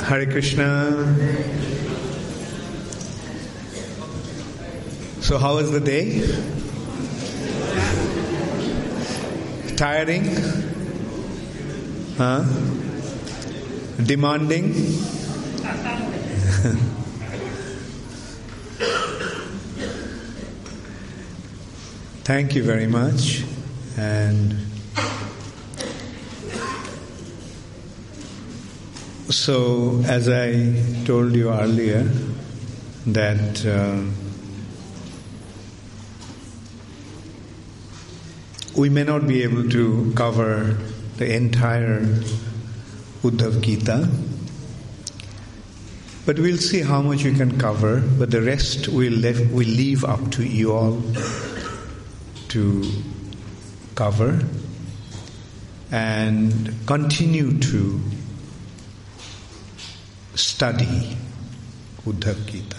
Hare Krishna. So how was the day? Tiring? Huh? Demanding? Thank you very much. And so, as I told you earlier, that we may not be able to cover the entire Uddhav Gita, but we'll see how much we can cover, but the rest we'll leave up to you all to cover and continue to study Uddhav Gita.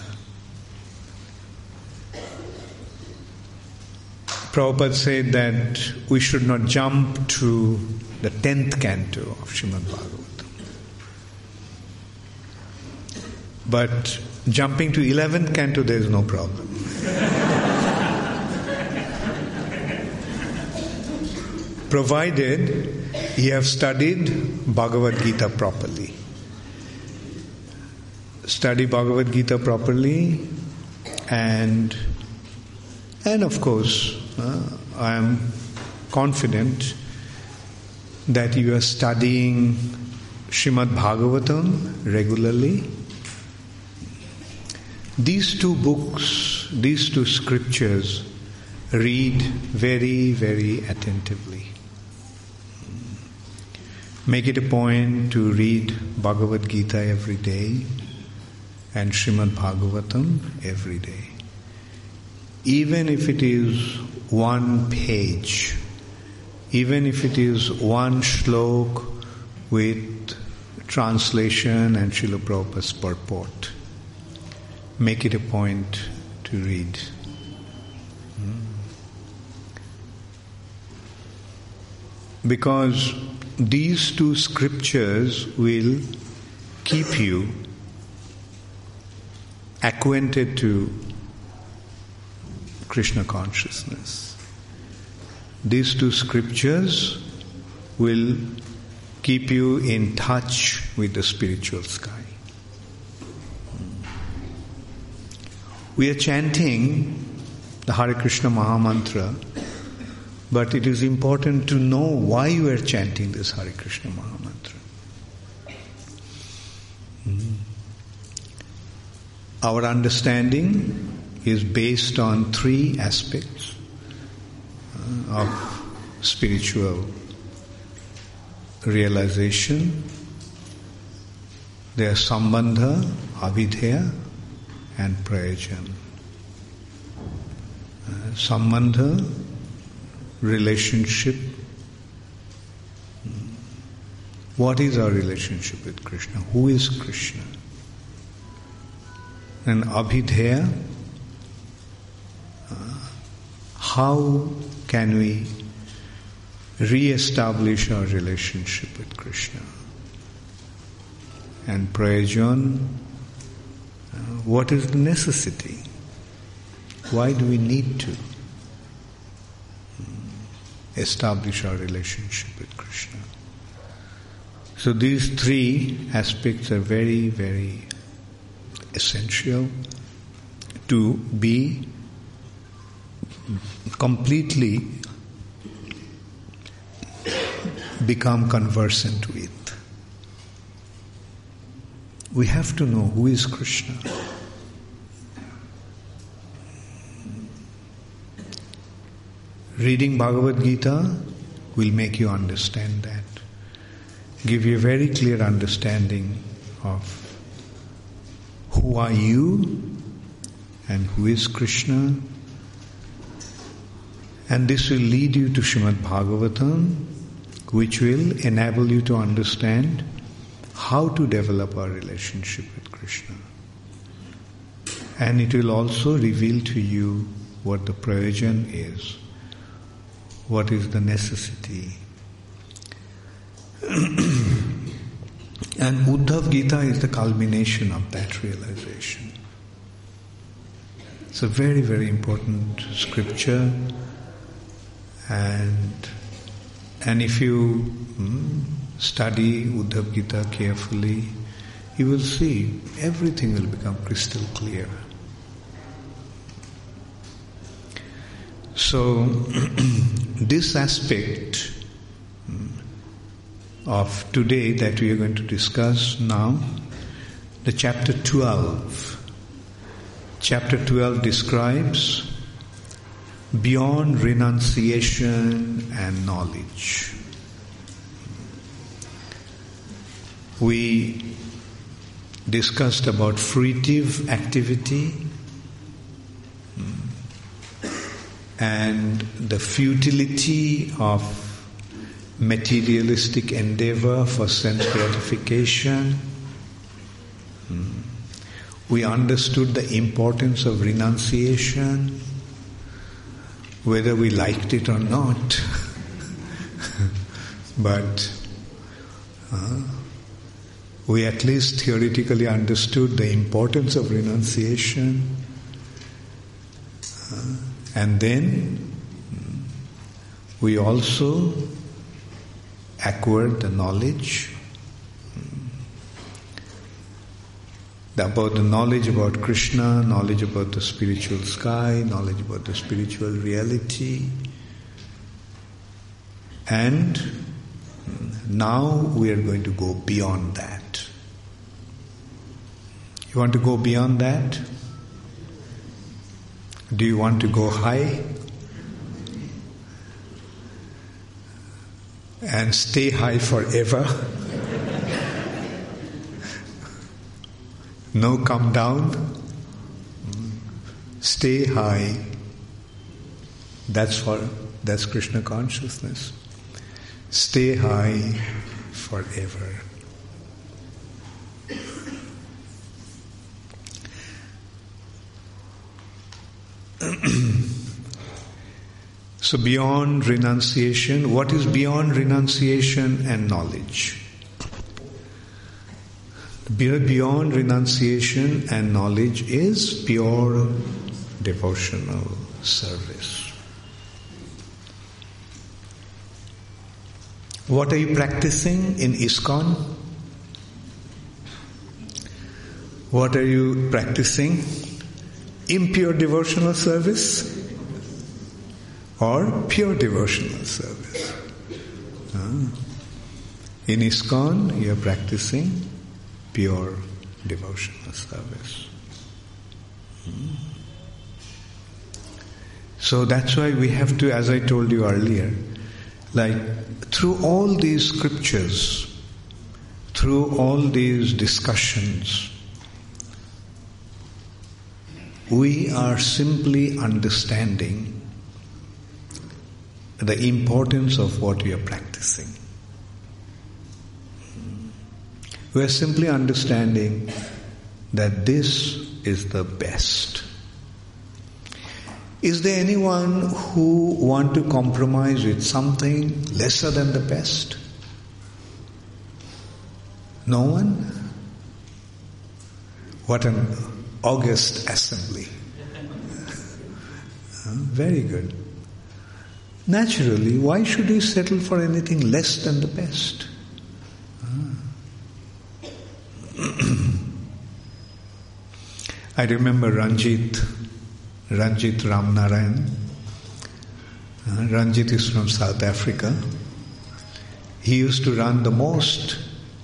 Prabhupada said that we should not jump to the 10th canto of Srimad Bhagavatam. But jumping to 11th canto, there is no problem. Provided you have studied Bhagavad Gita properly. Study Bhagavad Gita properly, and of course, I am confident that you are studying Srimad Bhagavatam regularly. These two books, these two scriptures, read very, very attentively. Make it a point to read Bhagavad Gita every day and Srimad Bhagavatam every day. Even if it is one page, even if it is one shlok with translation and Srila Prabhupada's purport, make it a point to read. Because these two scriptures will keep you acquainted to Krishna consciousness. These two scriptures will keep you in touch with the spiritual sky. We are chanting the Hare Krishna Mahamantra, but it is important to know why you are chanting this Hare Krishna Mahamantra. Our understanding is based on three aspects of spiritual realization. They are Sambandha, Abhidheya, and Prayojan. Sambandha, relationship. What is our relationship with Krishna? Who is Krishna? And Abhidheya, how can we re-establish our relationship with Krishna? And Prayojan, what is the necessity? Why do we need to establish our relationship with Krishna? So these three aspects are very, very essential to be completely become conversant with. We have to know who is Krishna. Reading Bhagavad Gita will make you understand that. Give you a very clear understanding of who are you and who is Krishna. And this will lead you to Srimad Bhagavatam, which will enable you to understand how to develop our relationship with Krishna. And it will also reveal to you what the prayojan is, what is the necessity. And Uddhav Gita is the culmination of that realization. It's a very, very important scripture, and if you study Uddhav Gita carefully, you will see everything will become crystal clear. So, this aspect of today that we are going to discuss now, the chapter 12. Chapter 12 describes beyond renunciation and knowledge. We discussed about fruitive activity and the futility of materialistic endeavor for sense gratification. We understood the importance of renunciation, whether we liked it or not. But we at least theoretically understood the importance of renunciation. And then we also acquired the knowledge about the knowledge about Krishna, knowledge about the spiritual sky, knowledge about the spiritual reality. And now we are going to go beyond that. You want to go beyond that? Do you want to go high? And stay high forever? No come down? Stay high. That's Krishna consciousness. Stay high forever. So beyond renunciation, what is beyond renunciation and knowledge? Beyond renunciation and knowledge is pure devotional service. What are you practicing in ISKCON? What are you practicing? Impure devotional service or pure devotional service? In ISKCON, you are practicing pure devotional service. So that's why we have to, as I told you earlier, through all these scriptures, through all these discussions, we are simply understanding the importance of what we are practicing. We are simply understanding that this is the best. Is there anyone who want to compromise with something lesser than the best? No one? What an august assembly. Very good. Naturally, why should we settle for anything less than the best? I remember Ranjit Ramnarayan. Ranjit is from South Africa. He used to run the most,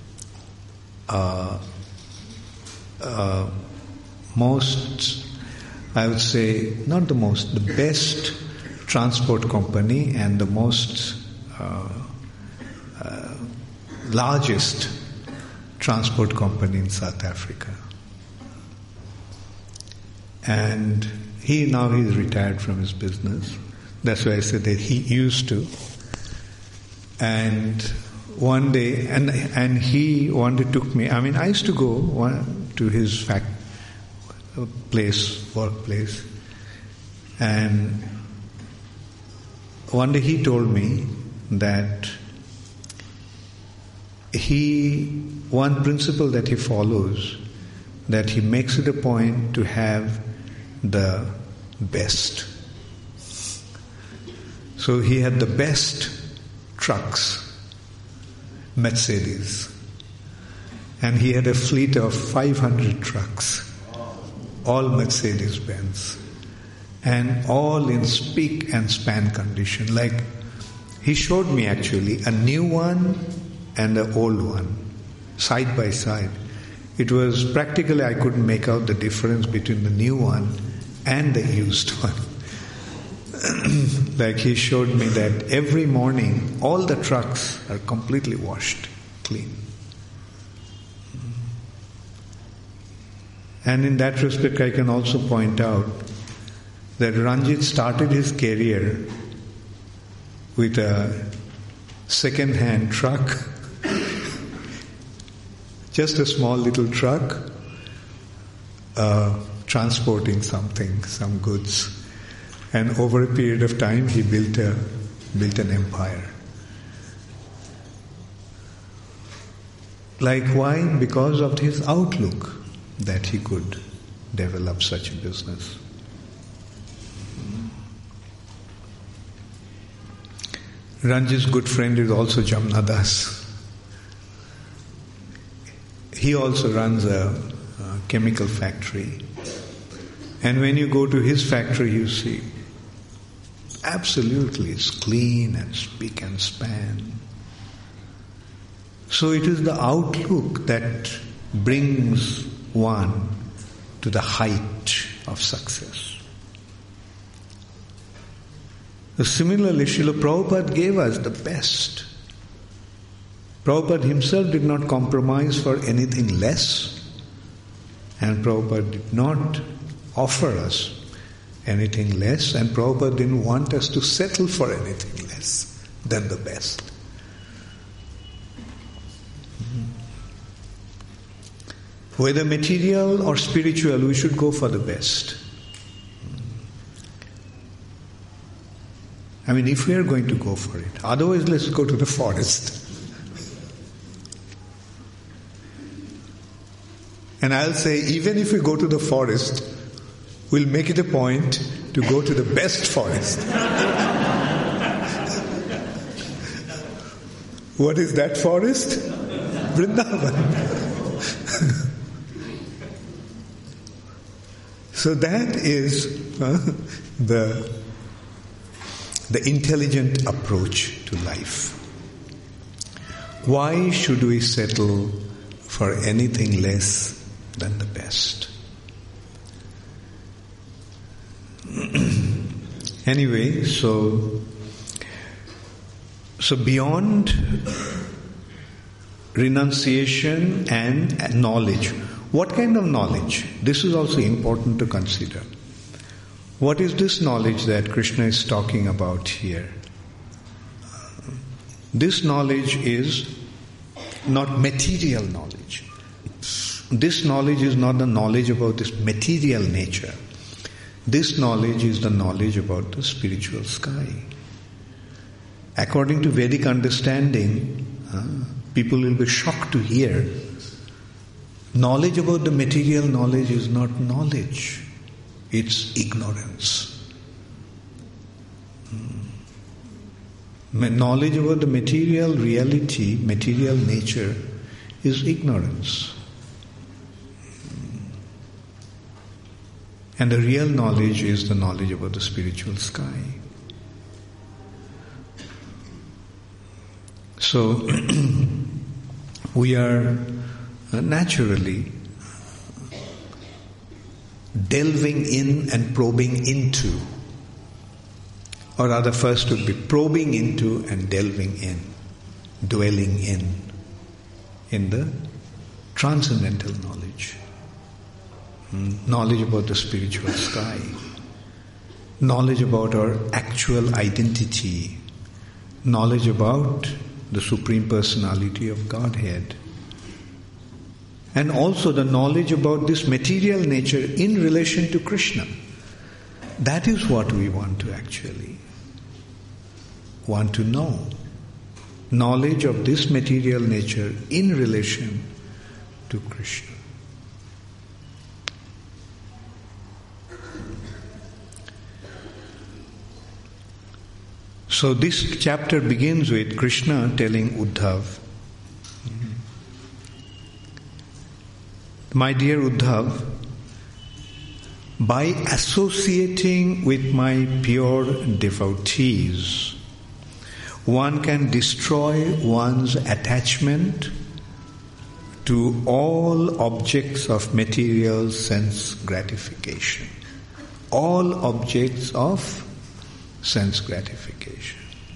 I would say, not the most, the best transport company and the most largest transport company in South Africa. And he's retired from his business. That's why I said that he used to. And one day, and he took me. I mean, I used to go to his workplace, and one day he told me that he one principle that he follows, that he makes it a point to have the best. So he had the best trucks, Mercedes, and he had a fleet of 500 trucks, all Mercedes-Benz, and all in spick and span condition. Like, he showed me actually a new one and an old one, side by side. It was practically, I couldn't make out the difference between the new one and the used one. Like, he showed me that every morning all the trucks are completely washed clean. And in that respect, I can also point out that Ranjit started his career with a second-hand truck, just a small little truck, transporting something, some goods. And over a period of time, he built an empire. Like, why? Because of his outlook that he could develop such a business. Ranjit's good friend is also Jamna Das. He also runs a chemical factory. And when you go to his factory, you see, absolutely it's clean and spick and span. So it is the outlook that brings one to the height of success. Similarly, Srila Prabhupada gave us the best. Prabhupada himself did not compromise for anything less, and Prabhupada did not offer us anything less, and Prabhupada didn't want us to settle for anything less than the best. Whether material or spiritual, we should go for the best. I mean, if we are going to go for it. Otherwise, let's go to the forest. And I'll say, even if we go to the forest, we'll make it a point to go to the best forest. What is that forest? Vrindavan. So that is the intelligent approach to life. Why should we settle for anything less than the best? Anyway, so beyond renunciation and knowledge, what kind of knowledge? This is also important to consider. What is this knowledge that Krishna is talking about here? This knowledge is not material knowledge. This knowledge is not the knowledge about this material nature. This knowledge is the knowledge about the spiritual sky. According to Vedic understanding, people will be shocked to hear knowledge about the material knowledge is not knowledge. It's ignorance. Knowledge about the material reality, material nature, is ignorance. And the real knowledge is the knowledge about the spiritual sky. So, we are naturally delving in and probing into, or rather first would be probing into and delving in, dwelling in the transcendental knowledge. Knowledge about the spiritual sky, knowledge about our actual identity, knowledge about the Supreme Personality of Godhead, and also the knowledge about this material nature in relation to Krishna. That is what we want to actually want to know. Knowledge of this material nature in relation to Krishna. So this chapter begins with Krishna telling Uddhav, my dear Uddhav, by associating with my pure devotees, one can destroy one's attachment to all objects of material sense gratification. All objects of sense gratification.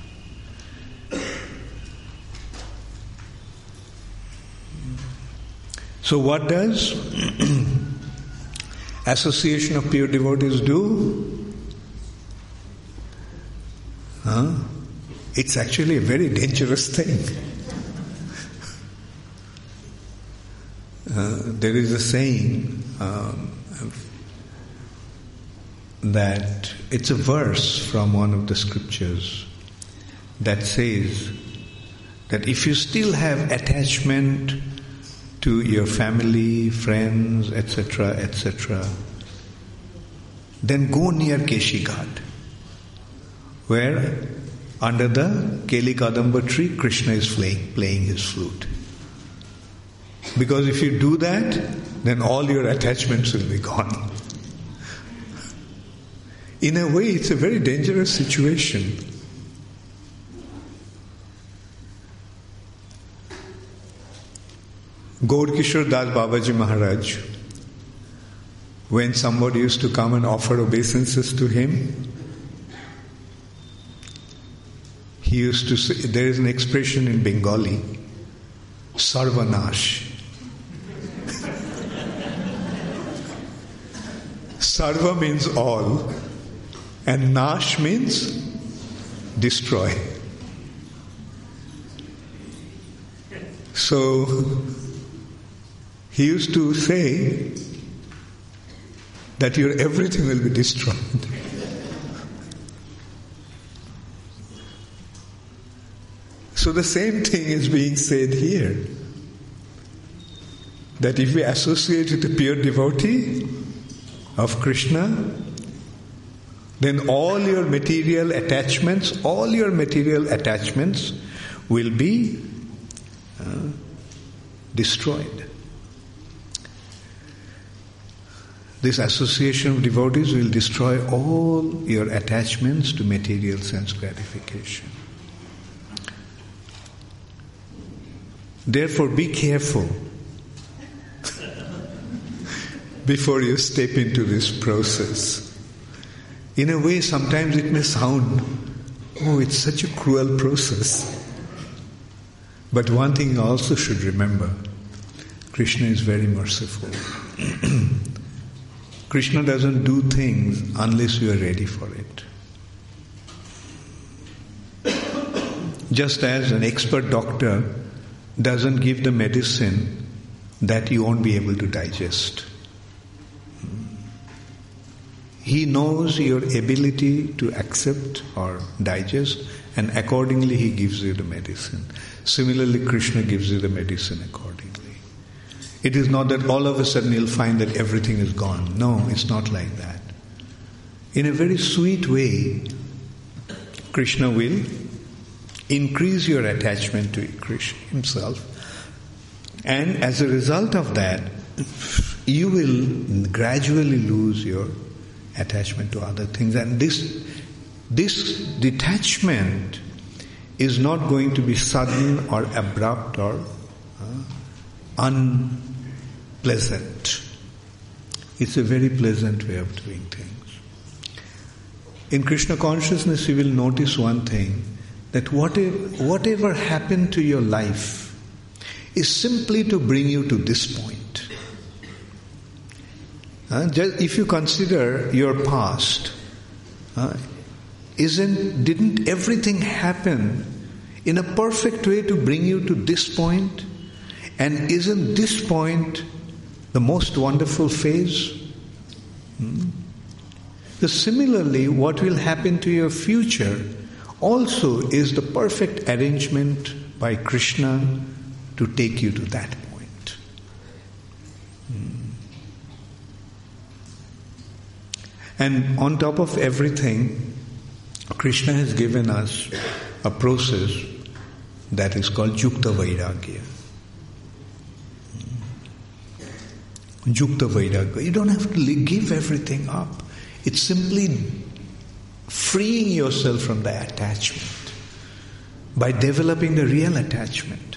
So what does association of pure devotees do? It's actually a very dangerous thing. There is a saying that it's a verse from one of the scriptures that says that if you still have attachment to your family, friends, etc., then go near Keshi Ghat, where under the Keli Kadamba tree, Krishna is playing his flute. Because if you do that, then all your attachments will be gone. In a way, it's a very dangerous situation. Gaur Kishore Das Babaji Maharaj, when somebody used to come and offer obeisances to him, he used to say, there is an expression in Bengali, Sarvanash. Sarva means all, and Nash means destroy. So he used to say that your everything will be destroyed. So the same thing is being said here. That if we associate with a pure devotee of Krishna, then all your material attachments will be destroyed. This association of devotees will destroy all your attachments to material sense gratification. Therefore, be careful before you step into this process. In a way, sometimes it may sound, oh, it's such a cruel process. But one thing you also should remember, Krishna is very merciful. Krishna doesn't do things unless you are ready for it. Just as an expert doctor doesn't give the medicine that you won't be able to digest. He knows your ability to accept or digest, and accordingly he gives you the medicine. Similarly, Krishna gives you the medicine accordingly. It is not that all of a sudden you'll find that everything is gone. No, it's not like that. In a very sweet way, Krishna will increase your attachment to Krishna himself, and as a result of that, you will gradually lose your attachment to other things. And this detachment is not going to be sudden or abrupt or unpleasant. It's a very pleasant way of doing things. In Krishna consciousness, you will notice one thing, that whatever happened to your life is simply to bring you to this point. Just if you consider your past, didn't everything happen in a perfect way to bring you to this point? And isn't this point the most wonderful phase? So similarly, what will happen to your future also is the perfect arrangement by Krishna to take you to that point. And on top of everything, Krishna has given us a process that is called Yukta Vairagya. Yukta Vairagya. You don't have to give everything up. It's simply freeing yourself from the attachment by developing the real attachment.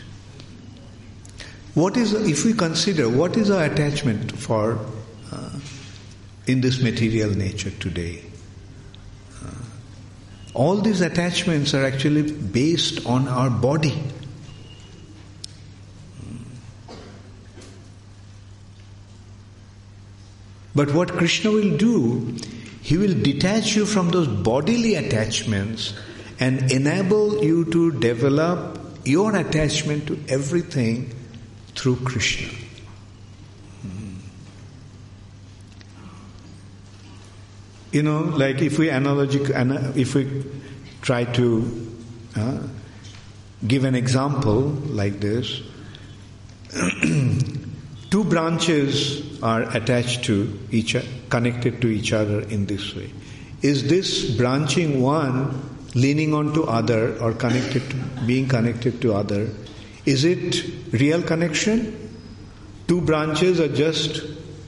If we consider what is our attachment for in this material nature today, all these attachments are actually based on our body. But what Krishna will do, he will detach you from those bodily attachments and enable you to develop your attachment to everything through Krishna. You know, like if we try to give an example like this, two branches are attached to connected to each other in this way. Is this branching one leaning on to other or being connected to other? Is it real connection? Two branches are just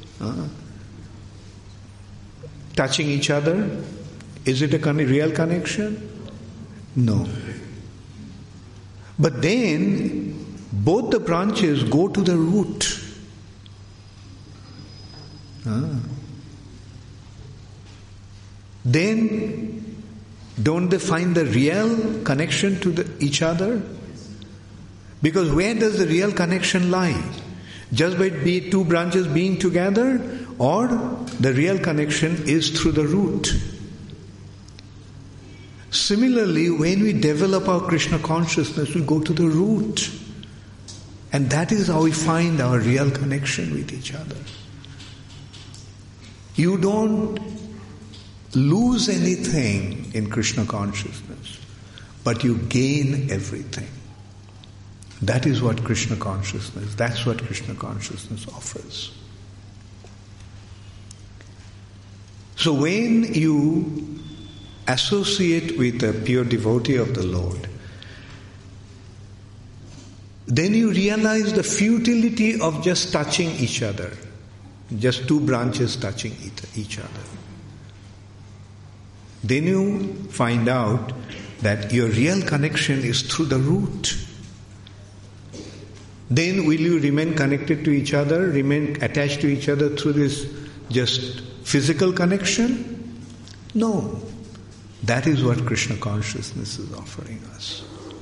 touching each other. Is it a real connection? No. But then both the branches go to the root. Then don't they find the real connection to each other? Because where does the real connection lie? Just by two branches being together, or the real connection is through the root? Similarly, when we develop our Krishna consciousness, we go to the root. And that is how we find our real connection with each other. You don't lose anything in Krishna consciousness, but you gain everything. That is what Krishna consciousness, that's what Krishna consciousness offers. So when you associate with a pure devotee of the Lord, then you realize the futility of just touching each other, just two branches touching each other. Then you find out that your real connection is through the root. Then will you remain connected to each other, remain attached to each other through this just physical connection? No. That is what Krishna consciousness is offering us.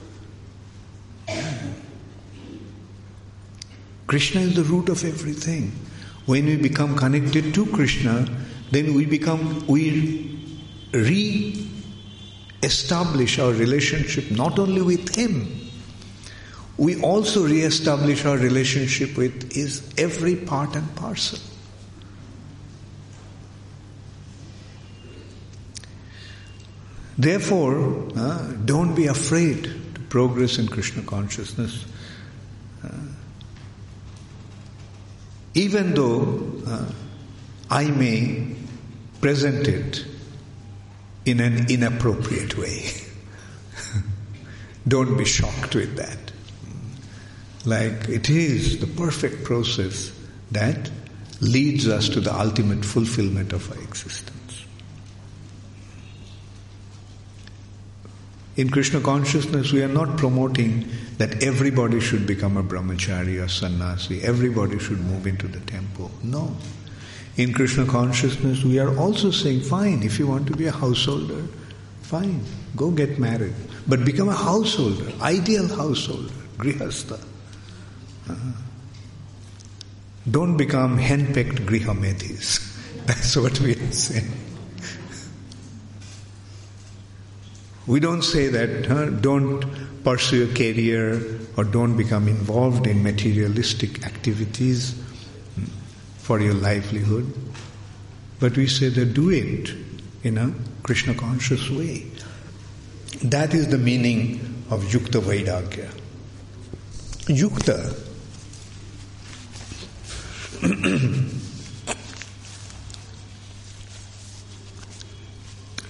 Krishna is the root of everything. When we become connected to Krishna, then we re-establish our relationship not only with Him, we also re-establish our relationship with His every part and parcel. Therefore, don't be afraid to progress in Krishna consciousness. Even though I may present it in an inappropriate way. Don't be shocked with that. Like it is the perfect process that leads us to the ultimate fulfillment of our existence. In Krishna consciousness, we are not promoting that everybody should become a brahmachari or sannyasi, everybody should move into the temple. No. In Krishna consciousness, we are also saying, fine, if you want to be a householder, fine, go get married. But become a householder, ideal householder, grihastha. Don't become henpecked grihamedis. That's what we are saying. We don't say that, don't pursue a career or don't become involved in materialistic activities for your livelihood. But we say that do it in a Krishna conscious way. That is the meaning of Yukta Vairagya. Yukta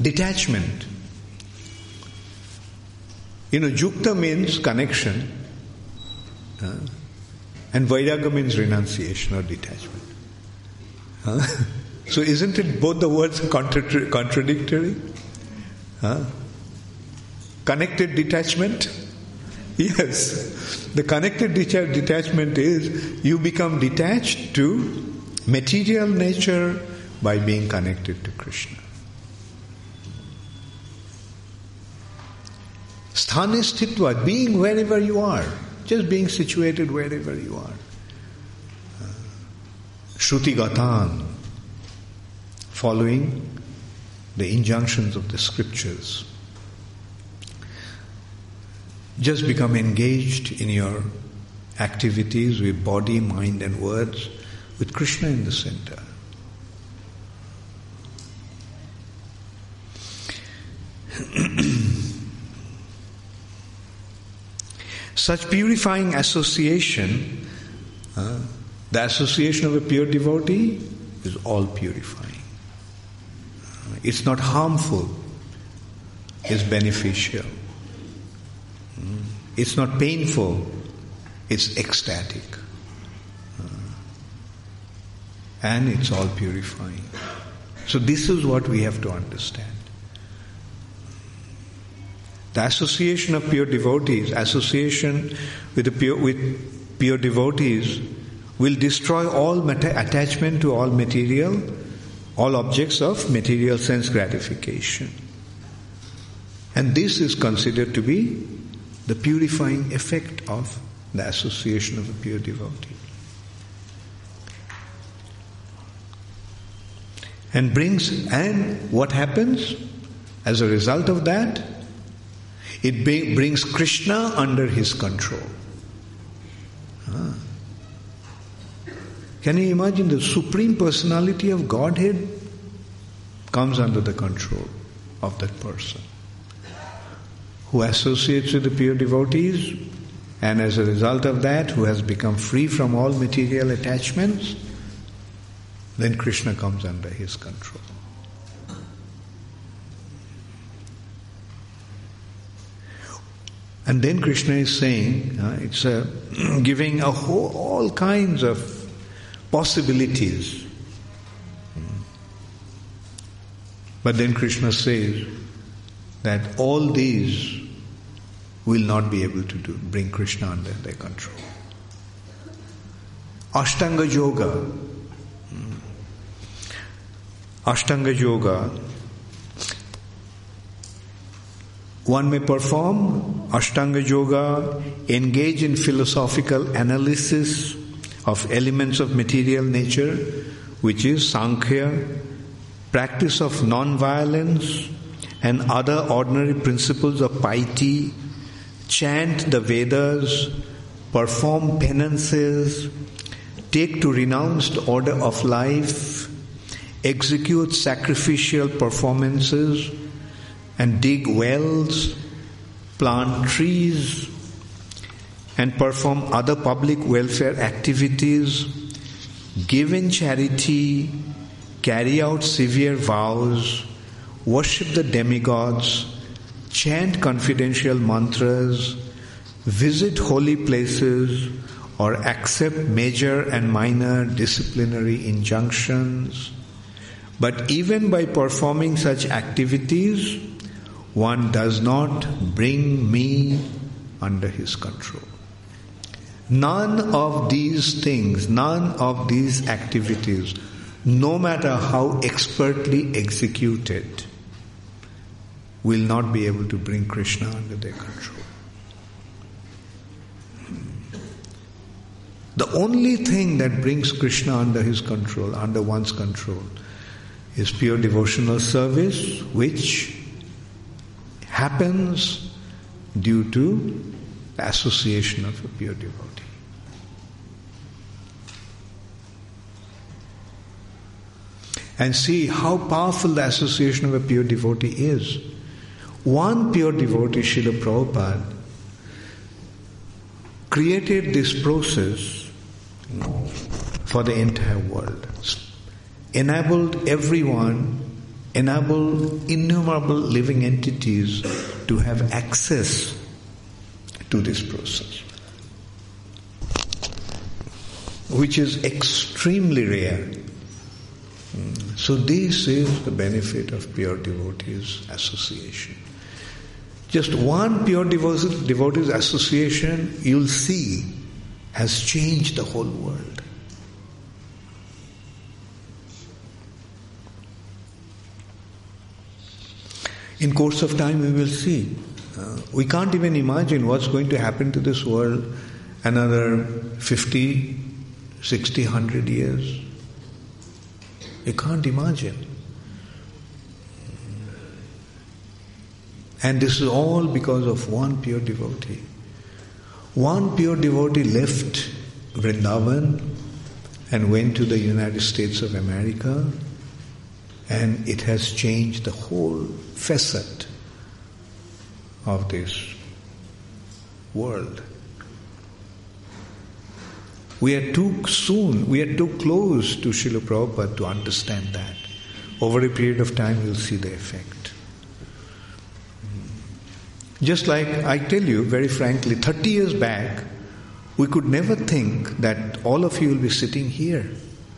Detachment. Yukta means connection, and Vairagya means renunciation or detachment. So isn't it both the words contradictory? Connected detachment? Yes. The connected detachment is you become detached to material nature by being connected to Krishna. Sthane sthitva, being wherever you are, just being situated wherever you are. Shruti gatan, following the injunctions of the scriptures. Just become engaged in your activities with body, mind and words, with Krishna in the center. Such purifying association, the association of a pure devotee is all purifying. It's not harmful, it's beneficial. It's not painful, it's ecstatic. And it's all purifying. So this is what we have to understand. The association of pure devotees, association with pure devotees will destroy all attachment to all material, all objects of material sense gratification. And this is considered to be the purifying effect of the association of a pure devotee. And what happens as a result of that? It brings Krishna under his control. Can you imagine the Supreme Personality of Godhead comes under the control of that person who associates with the pure devotees, and as a result of that who has become free from all material attachments, then Krishna comes under his control. And then Krishna is saying, giving all kinds of possibilities. But then Krishna says that all these will not be able to bring Krishna under their control. Ashtanga Yoga. Ashtanga Yoga. One may perform Ashtanga Yoga, engage in philosophical analysis of elements of material nature, which is Sankhya, practice of non-violence and other ordinary principles of piety, chant the Vedas, perform penances, take to renounced order of life, execute sacrificial performances, and dig wells, plant trees, and perform other public welfare activities, give in charity, carry out severe vows, worship the demigods, chant confidential mantras, visit holy places, or accept major and minor disciplinary injunctions. But even by performing such activities, one does not bring me under his control. None of these things, none of these activities, no matter how expertly executed, will not be able to bring Krishna under their control. The only thing that brings Krishna under his control, under one's control, is pure devotional service, which happens due to the association of a pure devotee. And see how powerful the association of a pure devotee is. One pure devotee, Srila Prabhupada, created this process for the entire world. Enabled everyone enable innumerable living entities to have access to this process, which is extremely rare. So this is the benefit of pure devotees association. Just one pure devotees association, you'll see, has changed the whole world. In course of time we will see. We can't even imagine what's going to happen to this world another 50, 60, 100 years. You can't imagine. And this is all because of one pure devotee. One pure devotee left Vrindavan and went to the United States of America, and it has changed the whole facet of this world. We are too soon, we are too close to Srila Prabhupada to understand that. Over a period of time we'll see the effect. Just like I tell you very frankly, 30 years back, we could never think that all of you will be sitting here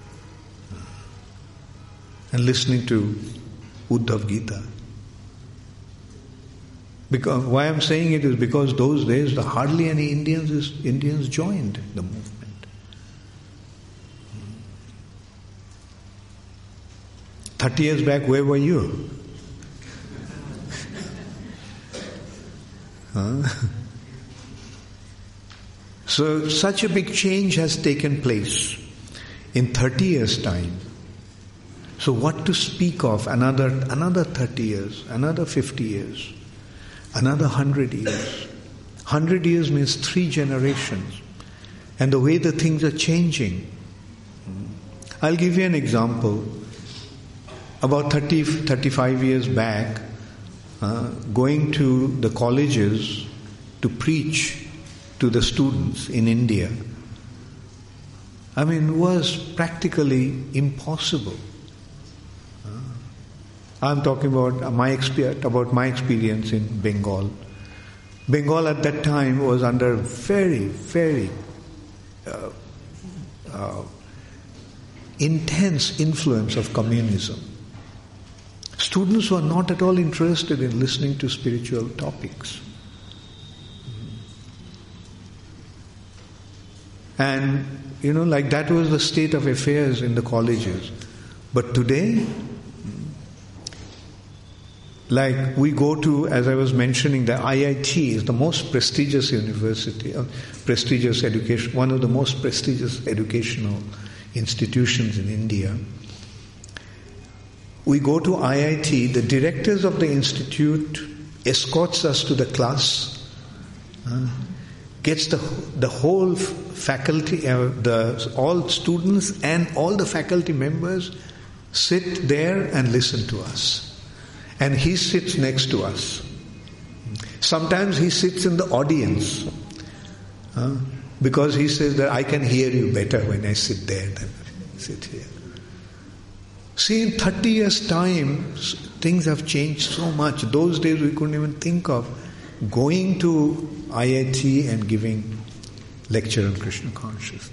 and listening to Uddhav Gita. Because why I'm saying it is because those days hardly any Indians joined the movement. 30 years back, where were you? So such a big change has taken place in 30 years' time. So what to speak of another 30 years, another 50 years, another 100 years. 100 years means 3 generations. And the way the things are changing. I'll give you an example. About 35 years back, going to the colleges to preach to the students in India, was practically impossible. I'm talking about my experience in Bengal. Bengal at that time was under very, very intense influence of communism. Students were not at all interested in listening to spiritual topics. And, like that was the state of affairs in the colleges. But today, like we go to, as I was mentioning, the IIT is the most prestigious university, prestigious education, one of the most prestigious educational institutions in India. We go to IIT, the directors of the institute escorts us to the class, gets the whole faculty, all students and all the faculty members sit there and listen to us. And he sits next to us. Sometimes he sits in the audience because he says that I can hear you better when I sit there than I sit here. See, in 30 years' time, things have changed so much. Those days we couldn't even think of going to IIT and giving lecture on Krishna consciousness.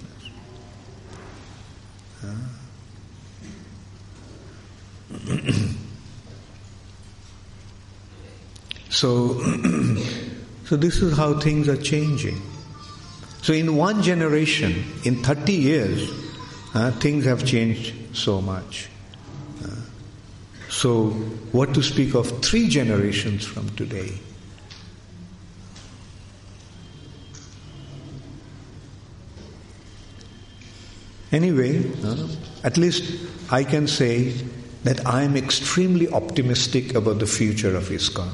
So this is how things are changing. So in one generation, in 30 years, things have changed so much. So what to speak of 3 generations from today? Anyway, at least I can say that I am extremely optimistic about the future of ISKCON.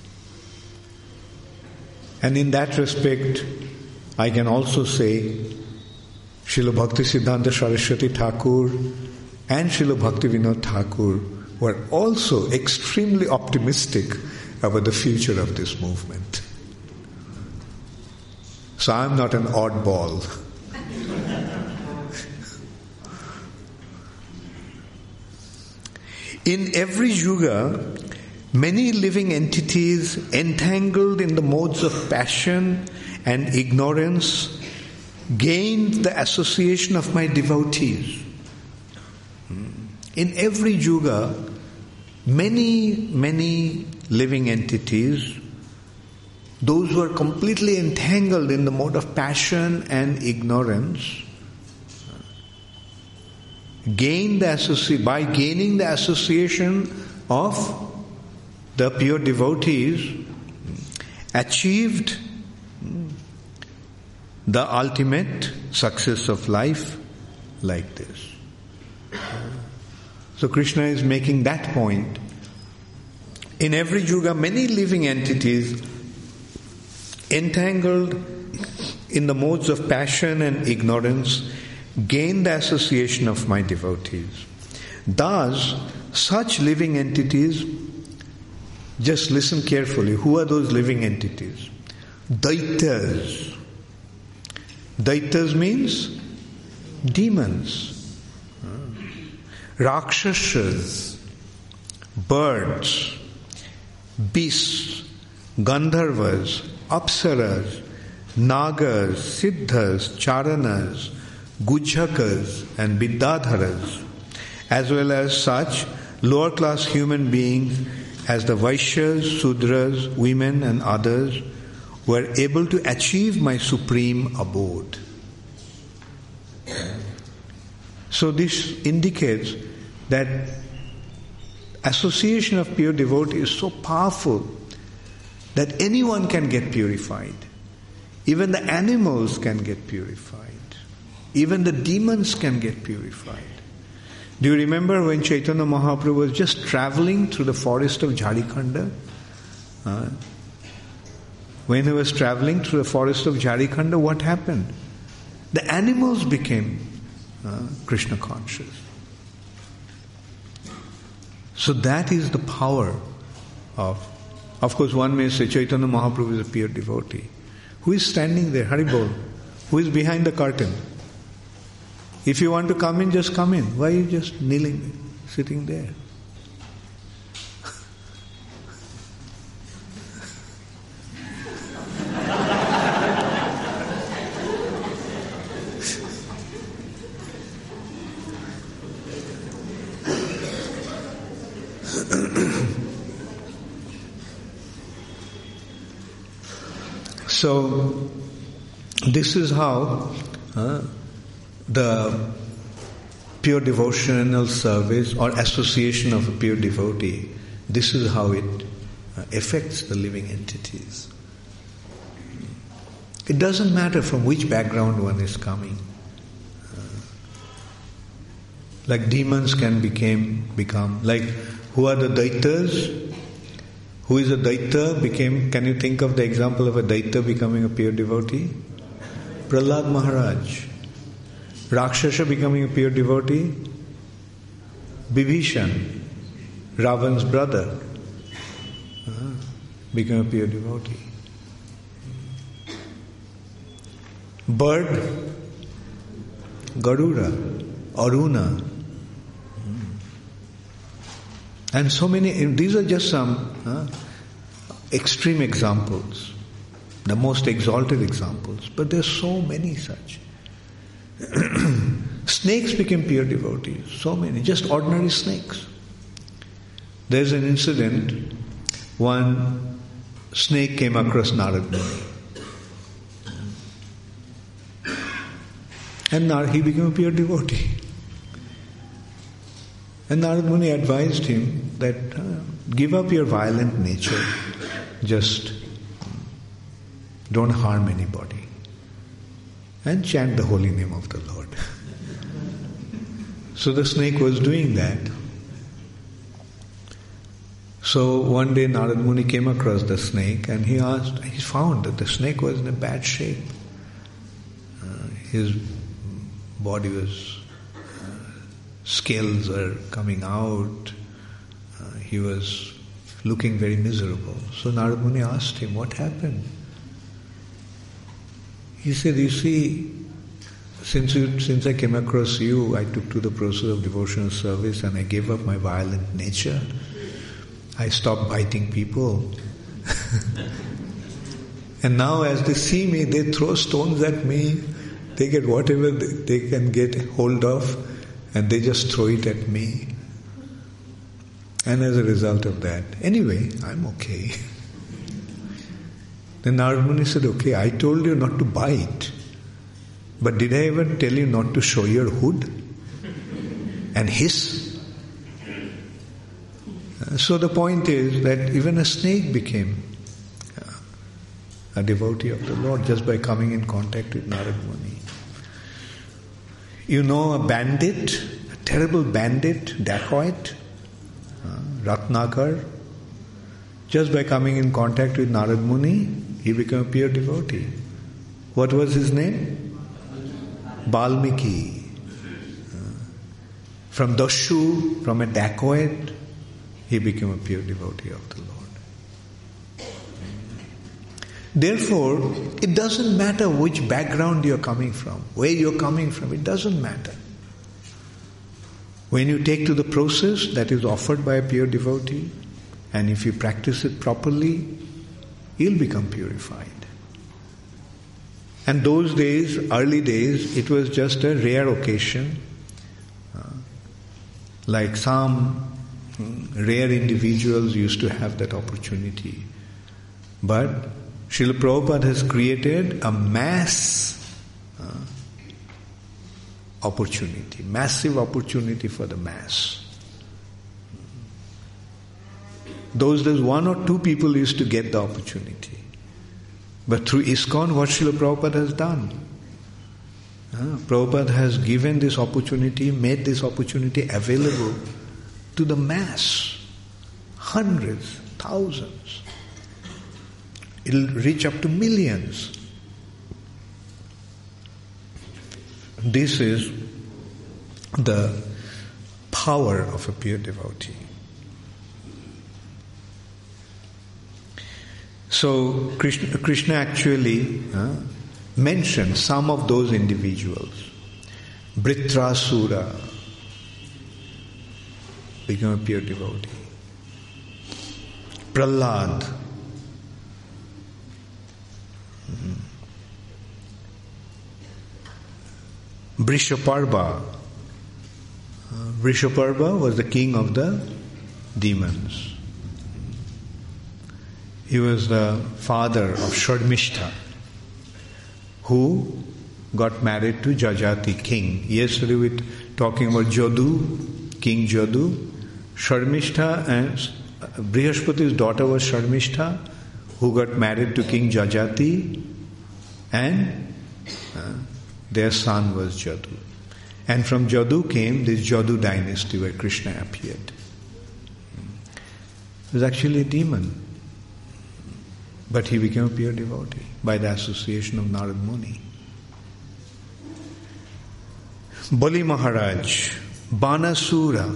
And in that respect, I can also say Srila Bhaktisiddhanta Saraswati Thakur and Srila Bhaktivinoda Thakur were also extremely optimistic about the future of this movement. So I'm not an oddball. In every yuga, many living entities entangled in the modes of passion and ignorance gained the association of my devotees. In every yuga, many living entities, those who are completely entangled in the mode of passion and ignorance, by gaining the association of the pure devotees, achieved the ultimate success of life like this. So Krishna is making that point. In every yuga, many living entities entangled in the modes of passion and ignorance gain the association of my devotees. Thus, such living entities, just listen carefully, who are those living entities? Daityas. Daityas means demons. Rakshasas, birds, beasts, Gandharvas, Apsaras, Nagas, Siddhas, Charanas, Gujjakas and Vidyadharas, as well as such lower class human beings as the Vaishyas, Sudras, women and others were able to achieve my supreme abode. So this indicates that association of pure devotee is so powerful that anyone can get purified. Even the animals can get purified. Even the demons can get purified. Do you remember when Chaitanya Mahaprabhu was just traveling through the forest of Jharikhanda? When he was traveling through the forest of Jharikhanda, what happened? The animals became Krishna conscious. So that is the power of course one may say Chaitanya Mahaprabhu is a pure devotee. Who is standing there? Haribol. Who is behind the curtain? If you want to come in, just come in. Why are you just kneeling, sitting there? So, this is how the pure devotional service or association of a pure devotee, this is how it affects the living entities. It doesn't matter from which background one is coming. Like demons can become, like who are the Daityas? Who is a Daitya? Can you think of the example of a Daitya becoming a pure devotee? Prahlad Maharaj. Rakshasa becoming a pure devotee? Bibhishan, Ravan's brother, became a pure devotee. Bird, Garuda, Aruna. And so many, these are just some extreme examples, the most exalted examples, but there are so many such. Snakes became pure devotees, so many, just ordinary snakes. There's an incident, one snake came across Narad Muni. And he became a pure devotee. And Narad Muni advised him that give up your violent nature, just don't harm anybody and chant the holy name of the Lord. So the snake was doing that. So one day Narad Muni came across the snake and he found that the snake was in a bad shape. His body was, scales are coming out. He was looking very miserable. So Narad Muni asked him, what happened? He said, you see, Since I came across you, I took to the process of devotional service and I gave up my violent nature. I stopped biting people. And now as they see me, they throw stones at me. They get whatever they can get hold of and they just throw it at me. And as a result of that, anyway, I'm okay. Then Narad Muni said, okay, I told you not to bite. But did I ever tell you not to show your hood and hiss? So the point is that even a snake became a devotee of the Lord just by coming in contact with Narad Muni. You know a bandit, a terrible bandit, dacoit, Ratnakar, just by coming in contact with Narad Muni, he became a pure devotee. What was his name? Balmiki. From Dashu, from a dacoit, he became a pure devotee of the Lord. Therefore, it doesn't matter which background you're coming from, where you're coming from, it doesn't matter. When you take to the process that is offered by a pure devotee, and if you practice it properly, you'll become purified. And those days, early days, it was just a rare occasion. Like some rare individuals used to have that opportunity. But Srila Prabhupada has created a mass opportunity, massive opportunity for the mass. Those days, 1 or 2 people used to get the opportunity. But through ISKCON, what Srila Prabhupada has done? Prabhupada has given this opportunity, made this opportunity available to the mass. Hundreds, thousands. It'll reach up to millions. This is the power of a pure devotee. So Krishna actually mentioned some of those individuals. Britrasura became a pure devotee. Prahlad, Vrishaparva. Vrishaparva was the king of the demons. He was the father of Sharmishtha, who got married to Jajati king. Yesterday we were talking about Jadu, King Jadu. Sharmishtha and Brihaspati's daughter was Sharmishtha, who got married to King Jajati, and their son was Jadu. And from Jadu came this Jadu dynasty where Krishna appeared. It was actually a demon. But he became a pure devotee by the association of Narad Muni. Bali Maharaj, Banasura,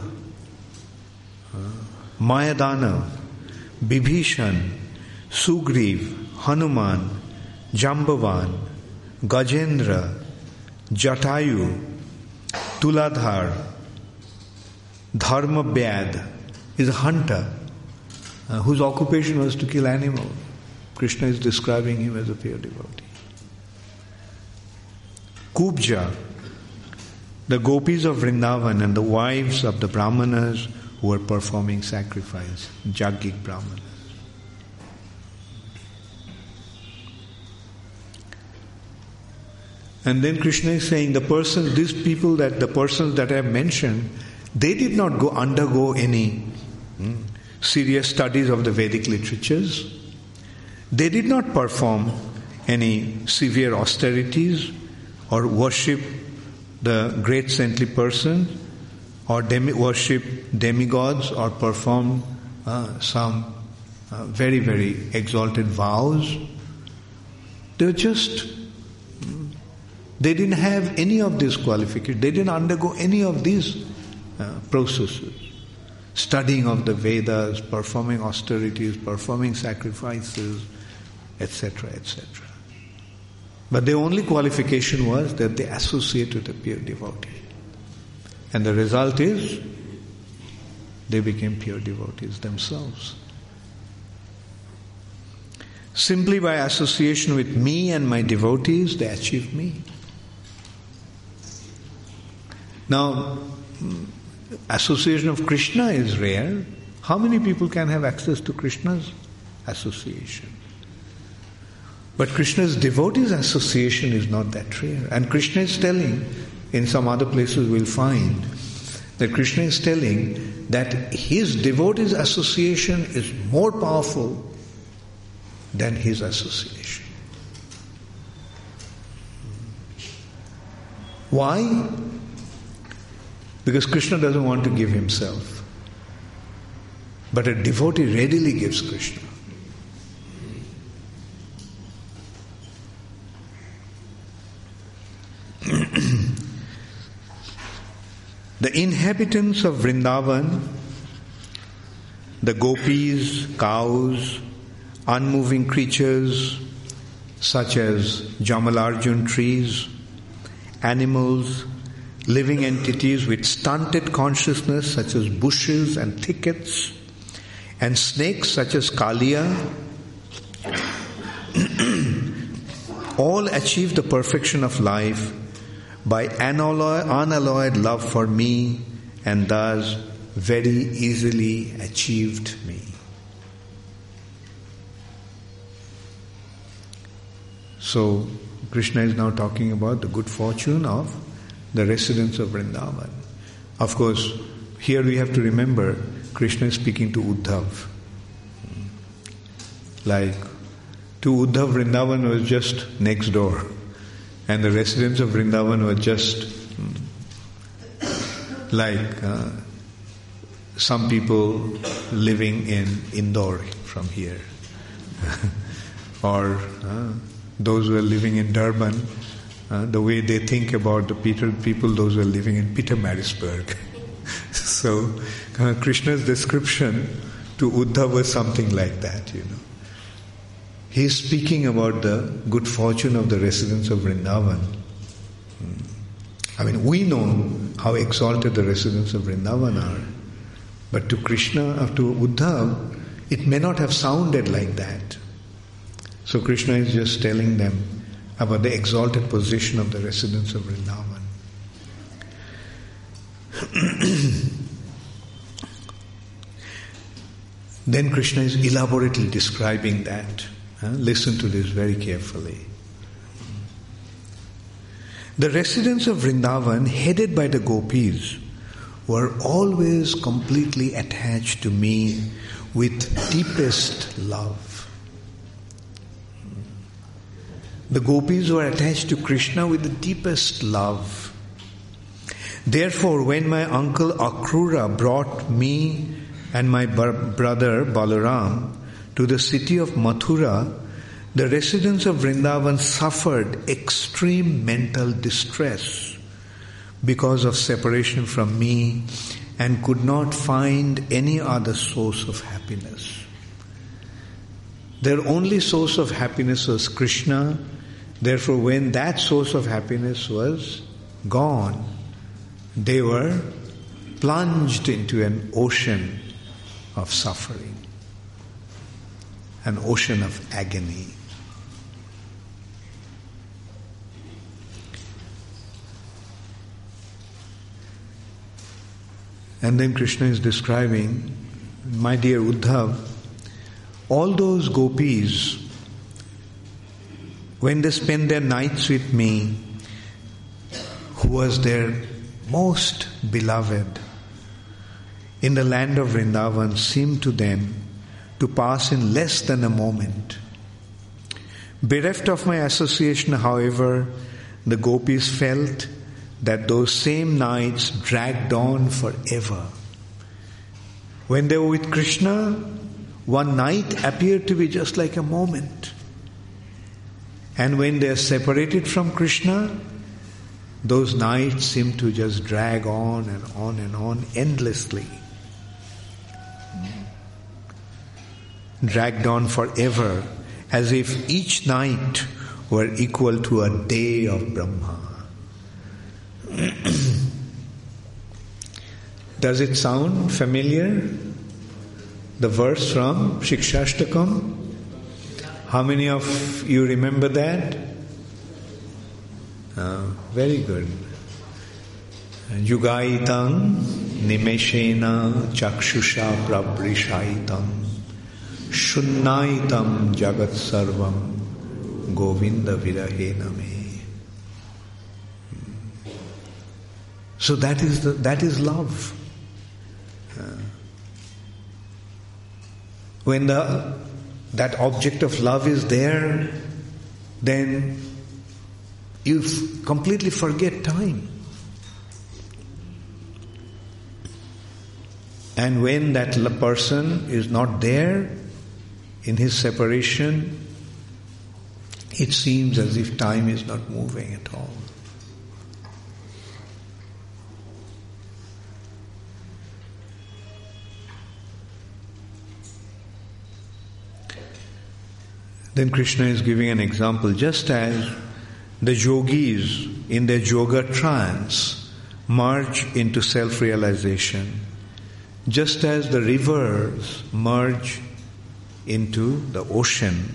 Mayadana, Bibhishan, Sugriv, Hanuman, Jambavan, Gajendra, Jatayu, Tuladhar, Dharmavyad is a hunter whose occupation was to kill animals. Krishna is describing him as a pure devotee. Kubja, the gopis of Vrindavan and the wives of the brahmanas who were performing sacrifice, Jaggic brahmanas. And then Krishna is saying the persons that I have mentioned, they did not undergo any serious studies of the Vedic literatures. They did not perform any severe austerities or worship the great saintly person or worship demigods or perform some very, very exalted vows. They didn't have any of these qualifications. They didn't undergo any of these processes. Studying of the Vedas, performing austerities, performing sacrifices, etc., etc. But their only qualification was that they associate with a pure devotee. And the result is, they became pure devotees themselves. Simply by association with me and my devotees, they achieved me. Now, association of Krishna is rare. How many people can have access to Krishna's association? But Krishna's devotees' association is not that rare. And Krishna is telling, in some other places we'll find, that Krishna is telling that his devotees' association is more powerful than his association. Why? Because Krishna doesn't want to give himself. But a devotee readily gives Krishna. The inhabitants of Vrindavan, the gopis, cows, unmoving creatures such as Jamalarjun trees, animals, living entities with stunted consciousness such as bushes and thickets, and snakes such as Kalia, all achieve the perfection of life by unalloyed love for me, and thus very easily achieved me. So Krishna is now talking about the good fortune of the residents of Vrindavan. Of course, here we have to remember Krishna is speaking to Uddhav. Like, to Uddhav, Vrindavan was just next door. And the residents of Vrindavan were just like some people living in Indore from here. Or those who are living in Durban, the way they think about the people, those who are living in Pietermaritzburg. So Krishna's description to Uddhav was something like that, He is speaking about the good fortune of the residents of Vrindavan. I mean, we know how exalted the residents of Vrindavan are. But to Krishna, to Uddhav, it may not have sounded like that. So Krishna is just telling them about the exalted position of the residents of Vrindavan. Then Krishna is elaborately describing that. Listen to this very carefully. The residents of Vrindavan, headed by the gopis, were always completely attached to me with deepest love. The gopis were attached to Krishna with the deepest love. Therefore, when my uncle Akrura brought me and my brother Balaram to the city of Mathura, the residents of Vrindavan suffered extreme mental distress because of separation from me and could not find any other source of happiness. Their only source of happiness was Krishna. Therefore, when that source of happiness was gone, they were plunged into an ocean of suffering, an ocean of agony. And then Krishna is describing, my dear Uddhav, all those gopis, when they spend their nights with me, who was their most beloved, in the land of Vrindavan, seemed to them to pass in less than a moment. Bereft of my association, however, the gopis felt that those same nights dragged on forever. When they were with Krishna, one night appeared to be just like a moment. And when they are separated from Krishna, those nights seem to just drag on and on and on endlessly. Dragged on forever, as if each night were equal to a day of Brahma. Does it sound familiar? The verse from Shikshashtakam? How many of you remember that? Very good. Yugaitam nimeshena chakshusha prabrishaitam shunnaitam jagat sarvam govinda virahena me. So that is love. When that object of love is there, then you completely forget time. And when that person is not there in his separation, it seems as if time is not moving at all. Then Krishna is giving an example. Just as the yogis in their yoga trance merge into self-realization, just as the rivers merge into the ocean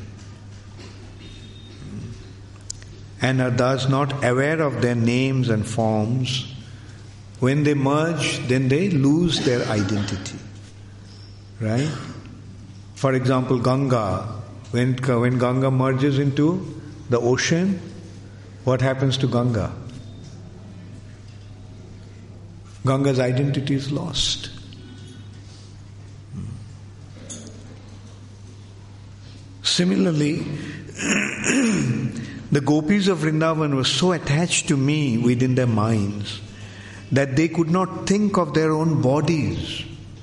and are thus not aware of their names and forms, when they merge, then they lose their identity. Right? For example, Ganga. When Ganga merges into the ocean, what happens to Ganga? Ganga's identity is lost. Similarly, the gopis of Vrindavan were so attached to me within their minds that they could not think of their own bodies.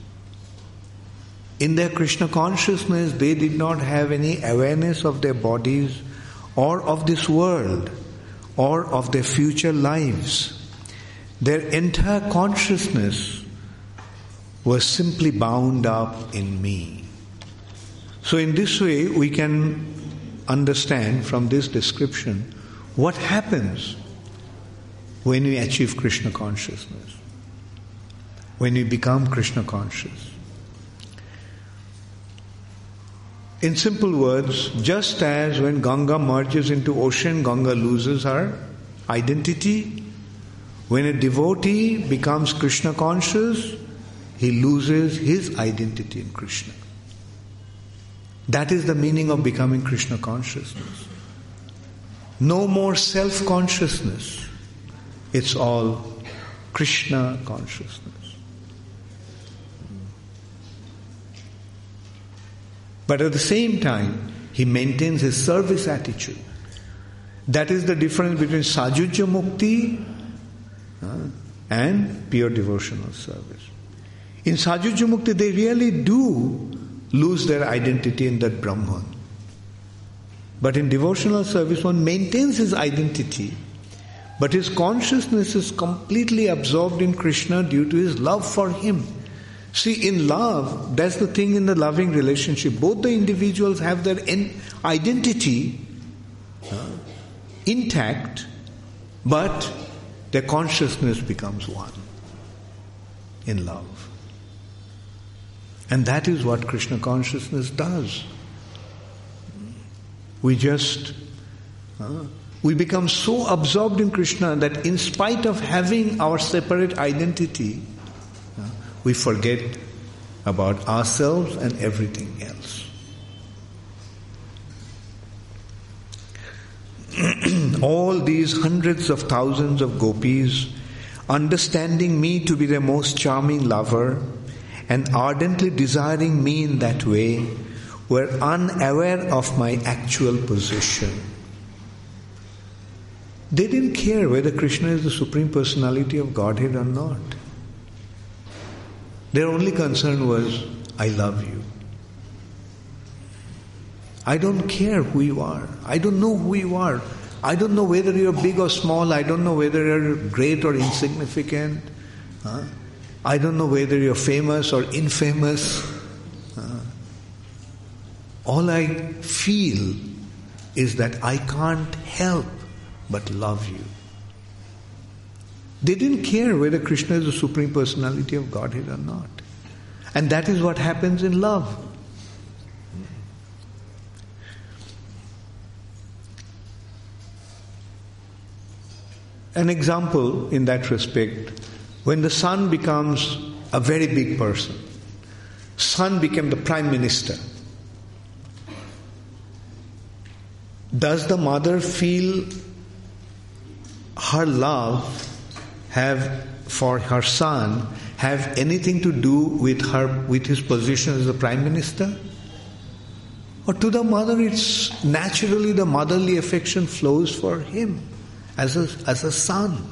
In their Krishna consciousness, they did not have any awareness of their bodies or of this world or of their future lives. Their entire consciousness was simply bound up in me. So in this way, we can understand from this description what happens when we achieve Krishna consciousness, when we become Krishna conscious. In simple words, just as when Ganga merges into ocean, Ganga loses her identity. When a devotee becomes Krishna conscious, he loses his identity in Krishna. That is the meaning of becoming Krishna consciousness. No more self-consciousness. It's all Krishna consciousness. But at the same time, he maintains his service attitude. That is the difference between Sajujya Mukti and pure devotional service. In Sajujya Mukti, they really do lose their identity in that Brahman. But in devotional service, one maintains his identity, but his consciousness is completely absorbed in Krishna due to his love for him. See, in love, that's the thing in the loving relationship. Both the individuals have their identity intact, but their consciousness becomes one in love. And that is what Krishna consciousness does. We become so absorbed in Krishna that in spite of having our separate identity, we forget about ourselves and everything else. All these hundreds of thousands of gopis, understanding me to be their most charming lover and ardently desiring me in that way, were unaware of my actual position. They didn't care whether Krishna is the Supreme Personality of Godhead or not. Their only concern was, I love you. I don't care who you are. I don't know who you are. I don't know whether you're big or small. I don't know whether you're great or insignificant. I don't know whether you're famous or infamous. All I feel is that I can't help but love you. They didn't care whether Krishna is the Supreme Personality of Godhead or not. And that is what happens in love. An example in that respect, when the son becomes a very big person, son became the prime minister, does the mother feel her love for her son have anything to do with his position as the prime minister? Or to the mother, it's naturally the motherly affection flows for him as a son.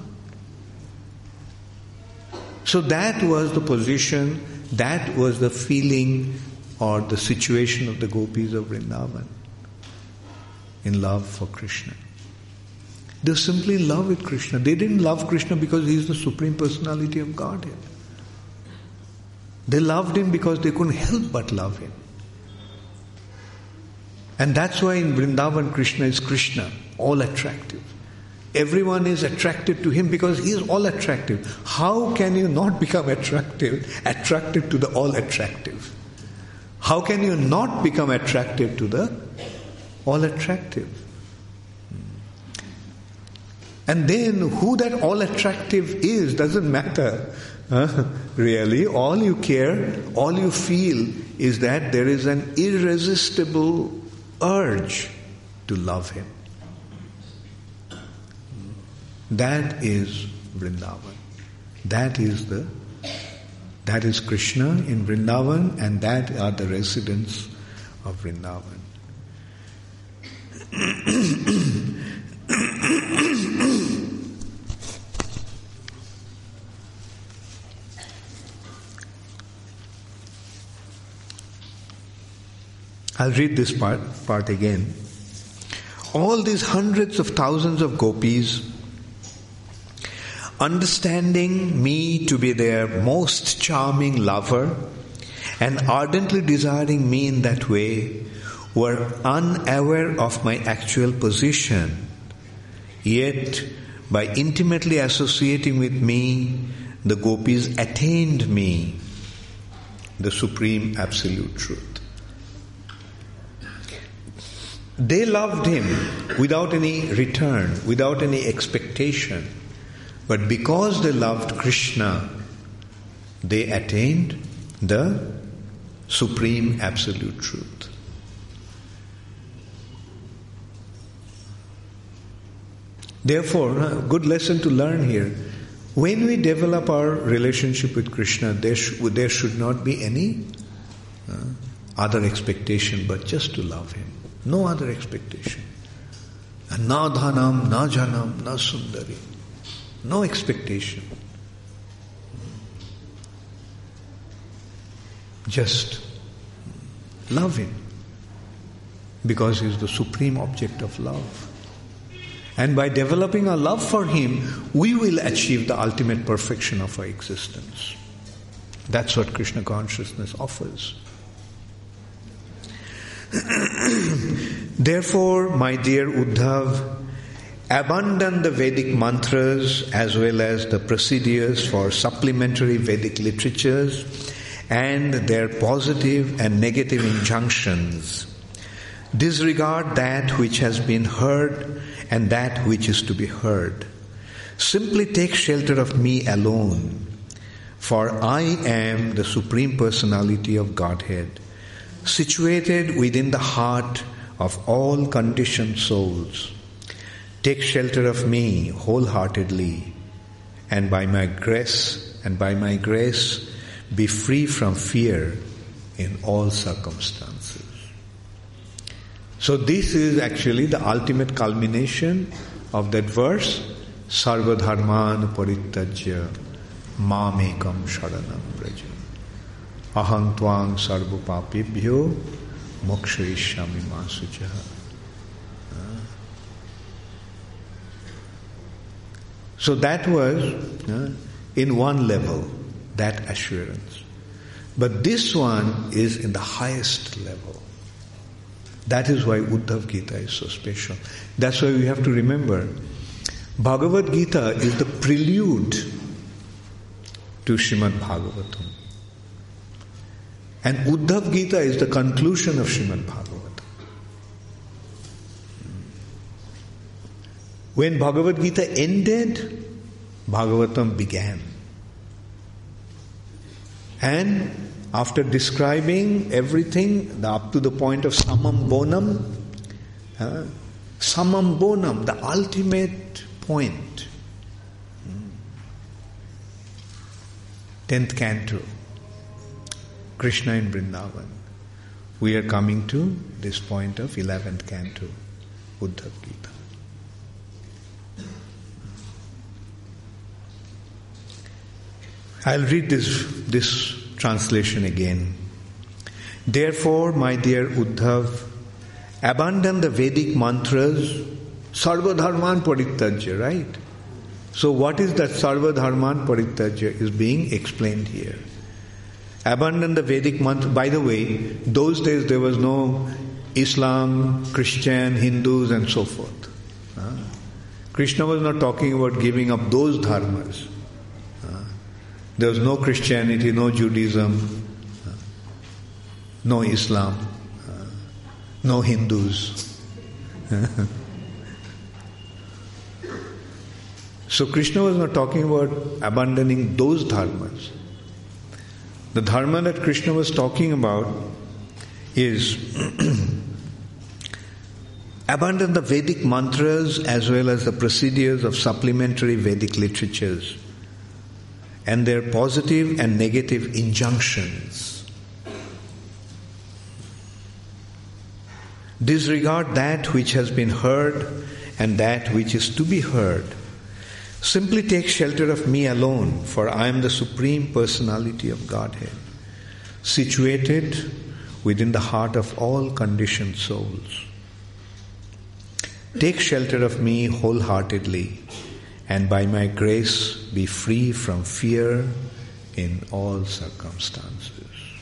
So that was the position, that was the feeling or the situation of the gopis of Vrindavan in love for Krishna. They simply love with Krishna. They didn't love Krishna because he is the Supreme Personality of Godhead. They loved him because they couldn't help but love him. And that's why in Vrindavan Krishna is Krishna, all attractive. Everyone is attracted to him because he is all attractive. How can you not become attracted to the all attractive? How can you not become attracted to the all attractive? And then who that all attractive is doesn't matter. Really, all you care, all you feel is that there is an irresistible urge to love him. That is Vrindavan. That is Krishna in Vrindavan, and that are the residents of Vrindavan. I'll read this part again. All these hundreds of thousands of gopis, understanding me to be their most charming lover and ardently desiring me in that way, were unaware of my actual position. Yet, by intimately associating with me, the gopis attained me, the Supreme Absolute Truth. They loved him without any return, without any expectation. But because they loved Krishna, they attained the Supreme Absolute Truth. Therefore, a good lesson to learn here. When we develop our relationship with Krishna, there should not be any other expectation but just to love him. No other expectation. Na dhanam, na janam, na sundari. No expectation. Just love him. Because he is the supreme object of love. And by developing our love for him, we will achieve the ultimate perfection of our existence. That's what Krishna consciousness offers. Therefore, my dear Uddhav, abandon the Vedic mantras as well as the procedures for supplementary Vedic literatures and their positive and negative injunctions. Disregard that which has been heard and that which is to be heard. Simply take shelter of me alone, for I am the Supreme Personality of Godhead, situated within the heart of all conditioned souls. Take shelter of me wholeheartedly, and by my grace, be free from fear in all circumstances. So this is actually the ultimate culmination of that verse, Sarva dharman parityajya mamekam sharanam braja. Aham tvang sarva papebhyo mokshayishyami ma suchaha. So that was in one level, that assurance. But this one is in the highest level. That is why Uddhav Gita is so special. That's why we have to remember, Bhagavad Gita is the prelude to Srimad Bhagavatam. And Uddhav Gita is the conclusion of Srimad Bhagavatam. When Bhagavad Gita ended, Bhagavatam began. And after describing everything up to the point of Samam Bonam, the ultimate point, 10th canto, Krishna in Vrindavan. We are coming to this point of 11th canto, Uddhav Gita. I'll read this translation again. Therefore, my dear Uddhav, abandon the Vedic mantras, Sarva Dharman Parityajya, right? So what is that Sarva Dharman Parityajya is being explained here. Abandon the Vedic mantra. By the way, those days there was no Islam, Christian, Hindus and so forth. Krishna was not talking about giving up those dharmas. There was no Christianity, no Judaism, no Islam, no Hindus. So Krishna was not talking about abandoning those dharmas. The dharma that Krishna was talking about is abandon the Vedic mantras as well as the procedures of supplementary Vedic literatures and their positive and negative injunctions. Disregard that which has been heard and that which is to be heard. Simply take shelter of me alone, for I am the Supreme Personality of Godhead, situated within the heart of all conditioned souls. Take shelter of me wholeheartedly, and by my grace be free from fear in all circumstances.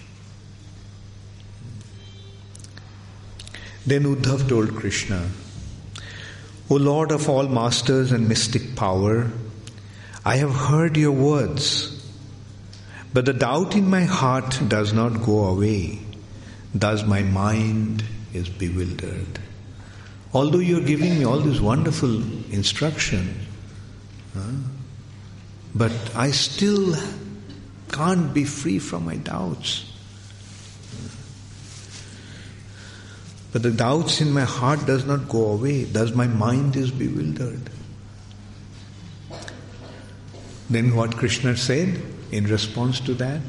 Then Uddhav told Krishna, O Lord of all masters and mystic power, I have heard your words, but the doubt in my heart does not go away. Thus my mind is bewildered. Although you are giving me all these wonderful instructions, but I still can't be free from my doubts. But the doubts in my heart does not go away. Thus my mind is bewildered. Then what Krishna said in response to that?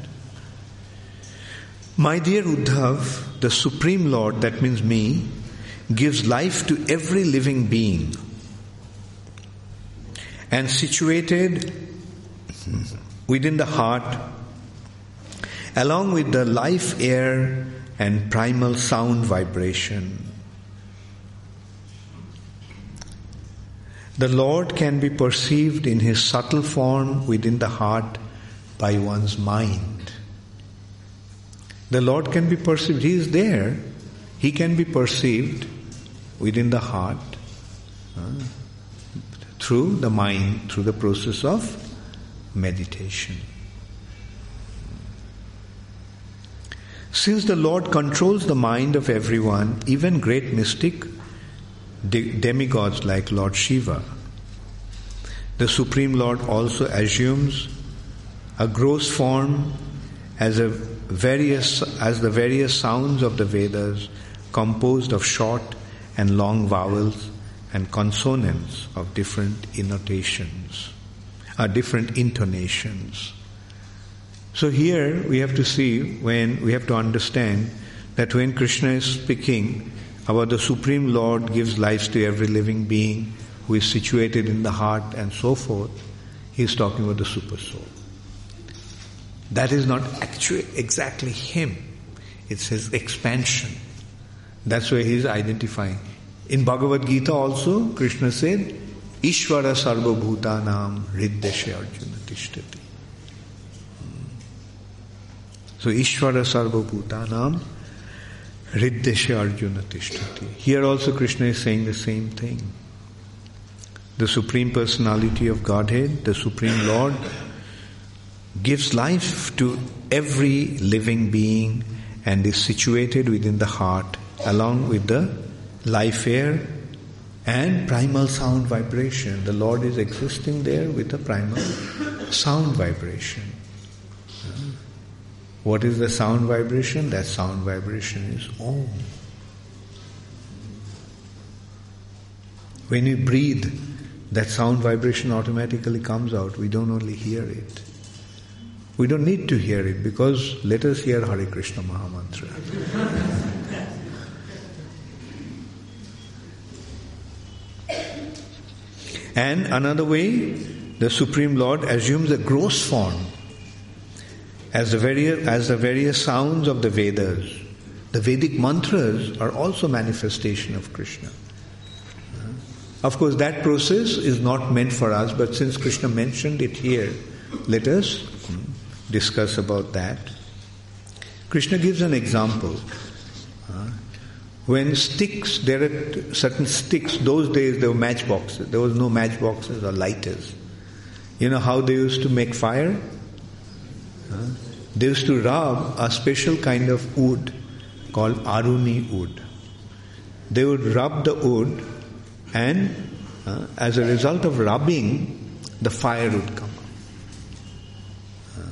My dear Uddhav, the Supreme Lord, that means me, gives life to every living being. And situated within the heart, along with the life air and primal sound vibration, the Lord can be perceived in His subtle form within the heart by one's mind. The Lord can be perceived. He is there. He can be perceived within the heart through the mind, through the process of meditation. Since the Lord controls the mind of everyone, even great mystic demigods like Lord Shiva, the Supreme Lord also assumes a gross form as the various sounds of the Vedas, composed of short and long vowels and consonants of different intonations. So here we have to see, we have to understand that when Krishna is speaking about the Supreme Lord gives life to every living being who is situated in the heart and so forth, he is talking about the Super Soul. That is not actually exactly him. It's his expansion. That's where he is identifying. In Bhagavad Gita also, Krishna said, Ishvara sarva bhutanam riddheshe arjuna tishtati. So Ishvara sarva bhutanam Riddhesha Arjuna Tishtati. Here also Krishna is saying the same thing. The Supreme Personality of Godhead, the Supreme Lord, gives life to every living being and is situated within the heart along with the life air and primal sound vibration. The Lord is existing there with the primal sound vibration. What is the sound vibration? That sound vibration is Om. When we breathe, that sound vibration automatically comes out. We don't only hear it. We don't need to hear it because let us hear Hare Krishna Mahamantra. And another way, the Supreme Lord assumes a gross form as the various sounds of the Vedas. The Vedic mantras are also manifestation of Krishna. Of course, that process is not meant for us, but since Krishna mentioned it here, let us discuss about that. Krishna gives an example. When sticks, there are certain sticks, those days there were matchboxes. There was no matchboxes or lighters. You know how they used to make fire? They used to rub a special kind of wood called aruni wood. They would rub the wood and as a result of rubbing, the fire would come up.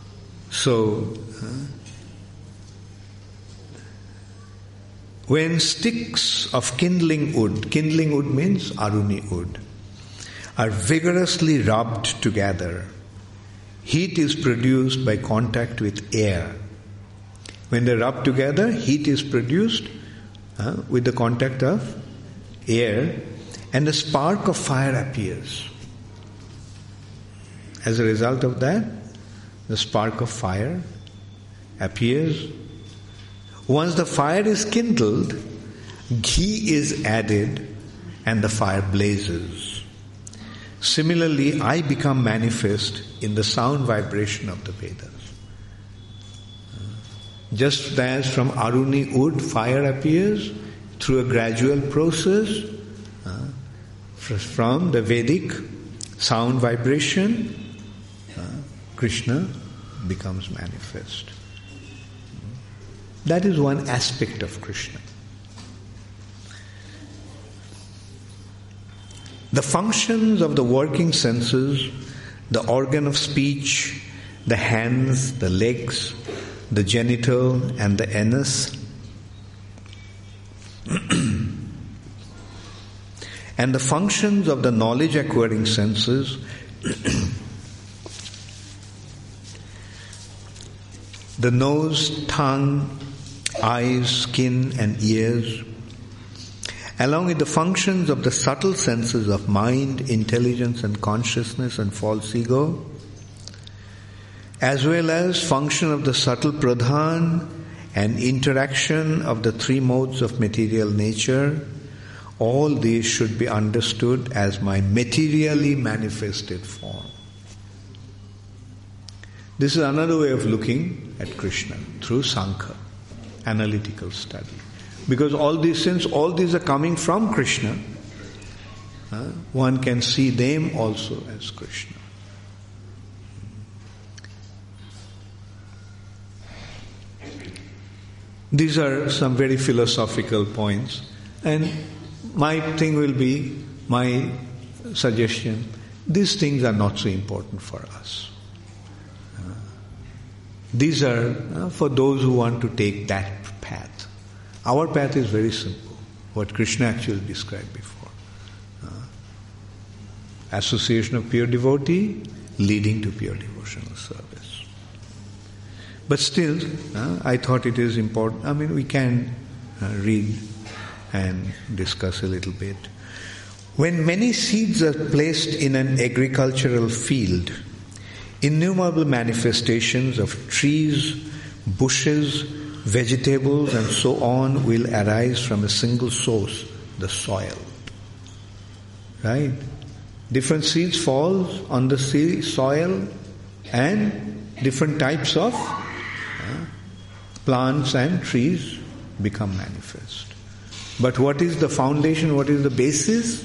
When sticks of kindling wood means aruni wood, are vigorously rubbed together, heat is produced by contact with air. When they rub together, heat is produced with the contact of air, and a spark of fire appears. As a result of that, the spark of fire appears. Once the fire is kindled, ghee is added and the fire blazes. Similarly, I become manifest in the sound vibration of the Vedas. Just as from aruni wood fire appears through a gradual process, from the Vedic sound vibration, Krishna becomes manifest. That is one aspect of Krishna. The functions of the working senses, the organ of speech, the hands, the legs, the genital and the anus, and the functions of the knowledge acquiring senses, the nose, tongue, eyes, skin and ears, along with the functions of the subtle senses of mind, intelligence and consciousness and false ego, as well as function of the subtle pradhan and interaction of the three modes of material nature, all these should be understood as my materially manifested form. This is another way of looking at Krishna, through Sankhya, analytical study. Because since all these are coming from Krishna, one can see them also as Krishna. These are some very philosophical points, and my suggestion, these things are not so important for us. These are for those who want to take that path. Our path is very simple, what Krishna actually described before. Association of pure devotee leading to pure devotional service. But still, I thought it is important. We can read and discuss a little bit. When many seeds are placed in an agricultural field, innumerable manifestations of trees, bushes, vegetables and so on will arise from a single source, the soil. Right? Different seeds fall on the soil and different types of plants and trees become manifest. But what is the foundation? What is the basis?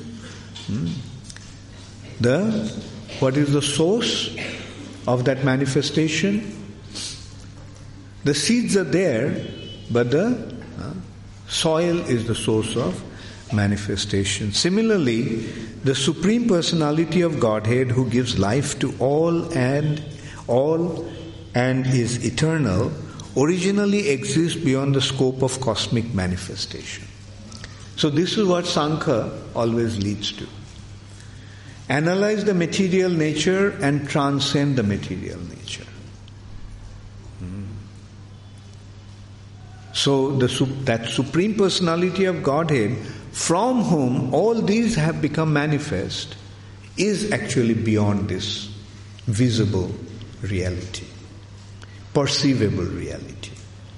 What is the source of that manifestation? The seeds are there, but the soil is the source of manifestation. Similarly, the Supreme Personality of Godhead, who gives life to all and is eternal, originally exists beyond the scope of cosmic manifestation. So this is what Sankhya always leads to. Analyze the material nature and transcend the material nature. So that Supreme Personality of Godhead, from whom all these have become manifest, is actually beyond this visible reality, perceivable reality.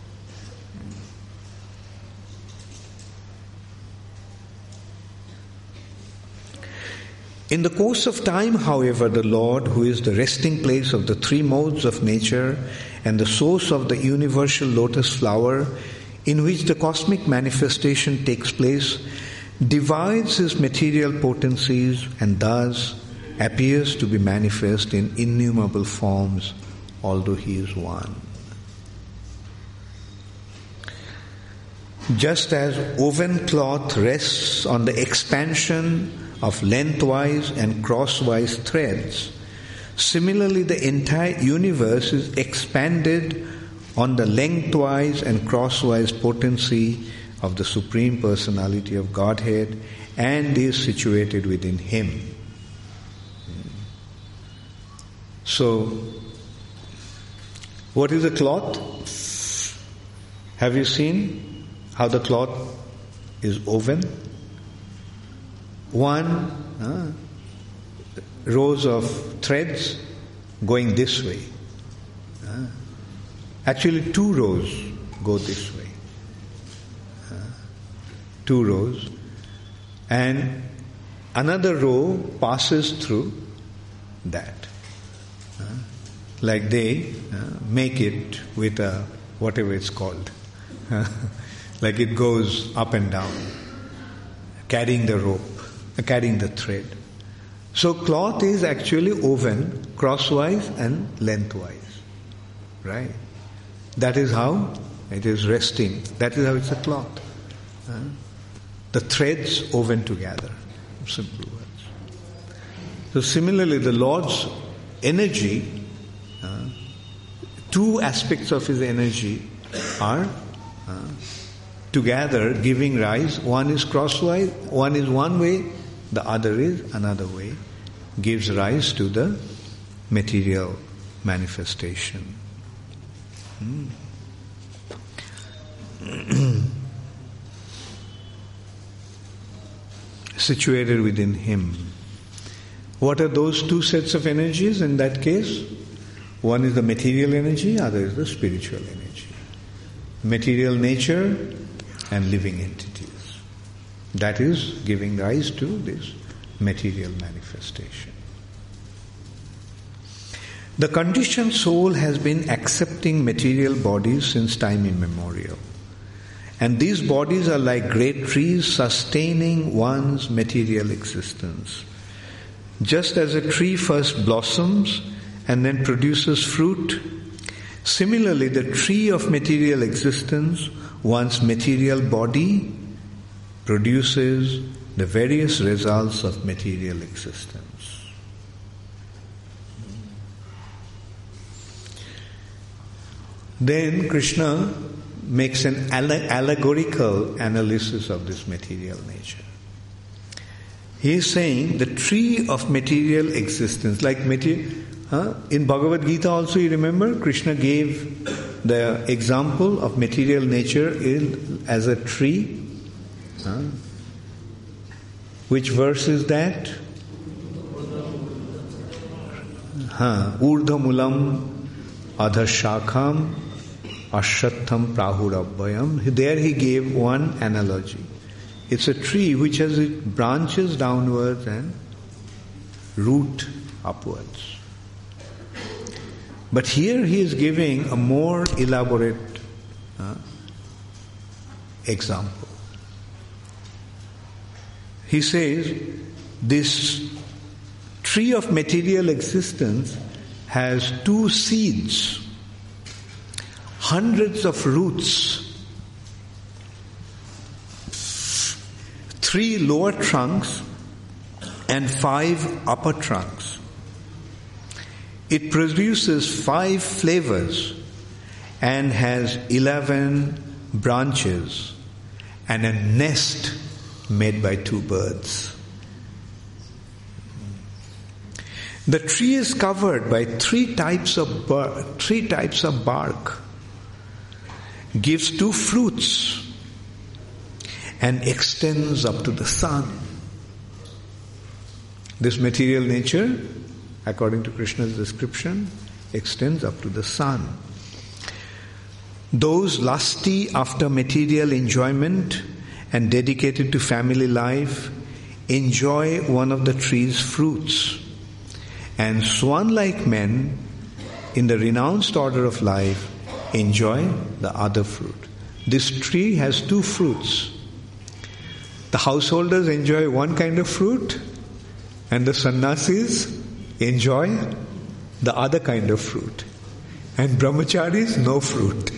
In the course of time, however, the Lord, who is the resting place of the three modes of nature and the source of the universal lotus flower in which the cosmic manifestation takes place, divides his material potencies and thus appears to be manifest in innumerable forms, although he is one. Just as woven cloth rests on the expansion of lengthwise and crosswise threads, similarly the entire universe is expanded on the lengthwise and crosswise potency of the Supreme Personality of Godhead and is situated within Him. So, what is a cloth? Have you seen how the cloth is woven? One rows of threads going this way. Actually, two rows go this way. Two rows. And another row passes through that. Like they make it with a, whatever it's called. Like it goes up and down, carrying the rope, carrying the thread. So cloth is actually woven crosswise and lengthwise. Right? That is how it is resting. That is how it's a cloth. The threads woven together. Simple words. So similarly, the Lord's energy, two aspects of His energy are together giving rise. One is crosswise, one is one way, the other is another way, gives rise to the material manifestation. Situated within Him. What are those two sets of energies in that case? One is the material energy, other is the spiritual energy. Material nature and living entities. That is giving rise to this material manifestation. The conditioned soul has been accepting material bodies since time immemorial. And these bodies are like great trees sustaining one's material existence. Just as a tree first blossoms and then produces fruit, similarly the tree of material existence, one's material body, produces the various results of material existence. Then Krishna makes an allegorical analysis of this material nature. He is saying the tree of material existence, like in Bhagavad Gita also, you remember, Krishna gave the example of material nature as a tree. Which verse is that? Urdha mulam adhashakham ashwatham prahurabhayam. There he gave one analogy. It's a tree which has its branches downwards and root upwards. But here he is giving a more elaborate example. He says, this tree of material existence has 2 seeds, hundreds of roots, 3 lower trunks and 5 upper trunks. It produces 5 flavors and has 11 branches and a nest made by 2 birds. The tree is covered by 3 types of bark, gives 2 fruits, and extends up to the sun. This material nature, according to Krishna's description, extends up to the sun. Those lusty after material enjoyment and dedicated to family life enjoy one of the tree's fruits, and swan-like men in the renounced order of life enjoy the other fruit. This tree has 2 fruits. The householders enjoy one kind of fruit, and the sannyasis enjoy the other kind of fruit. And brahmacharis, no fruit.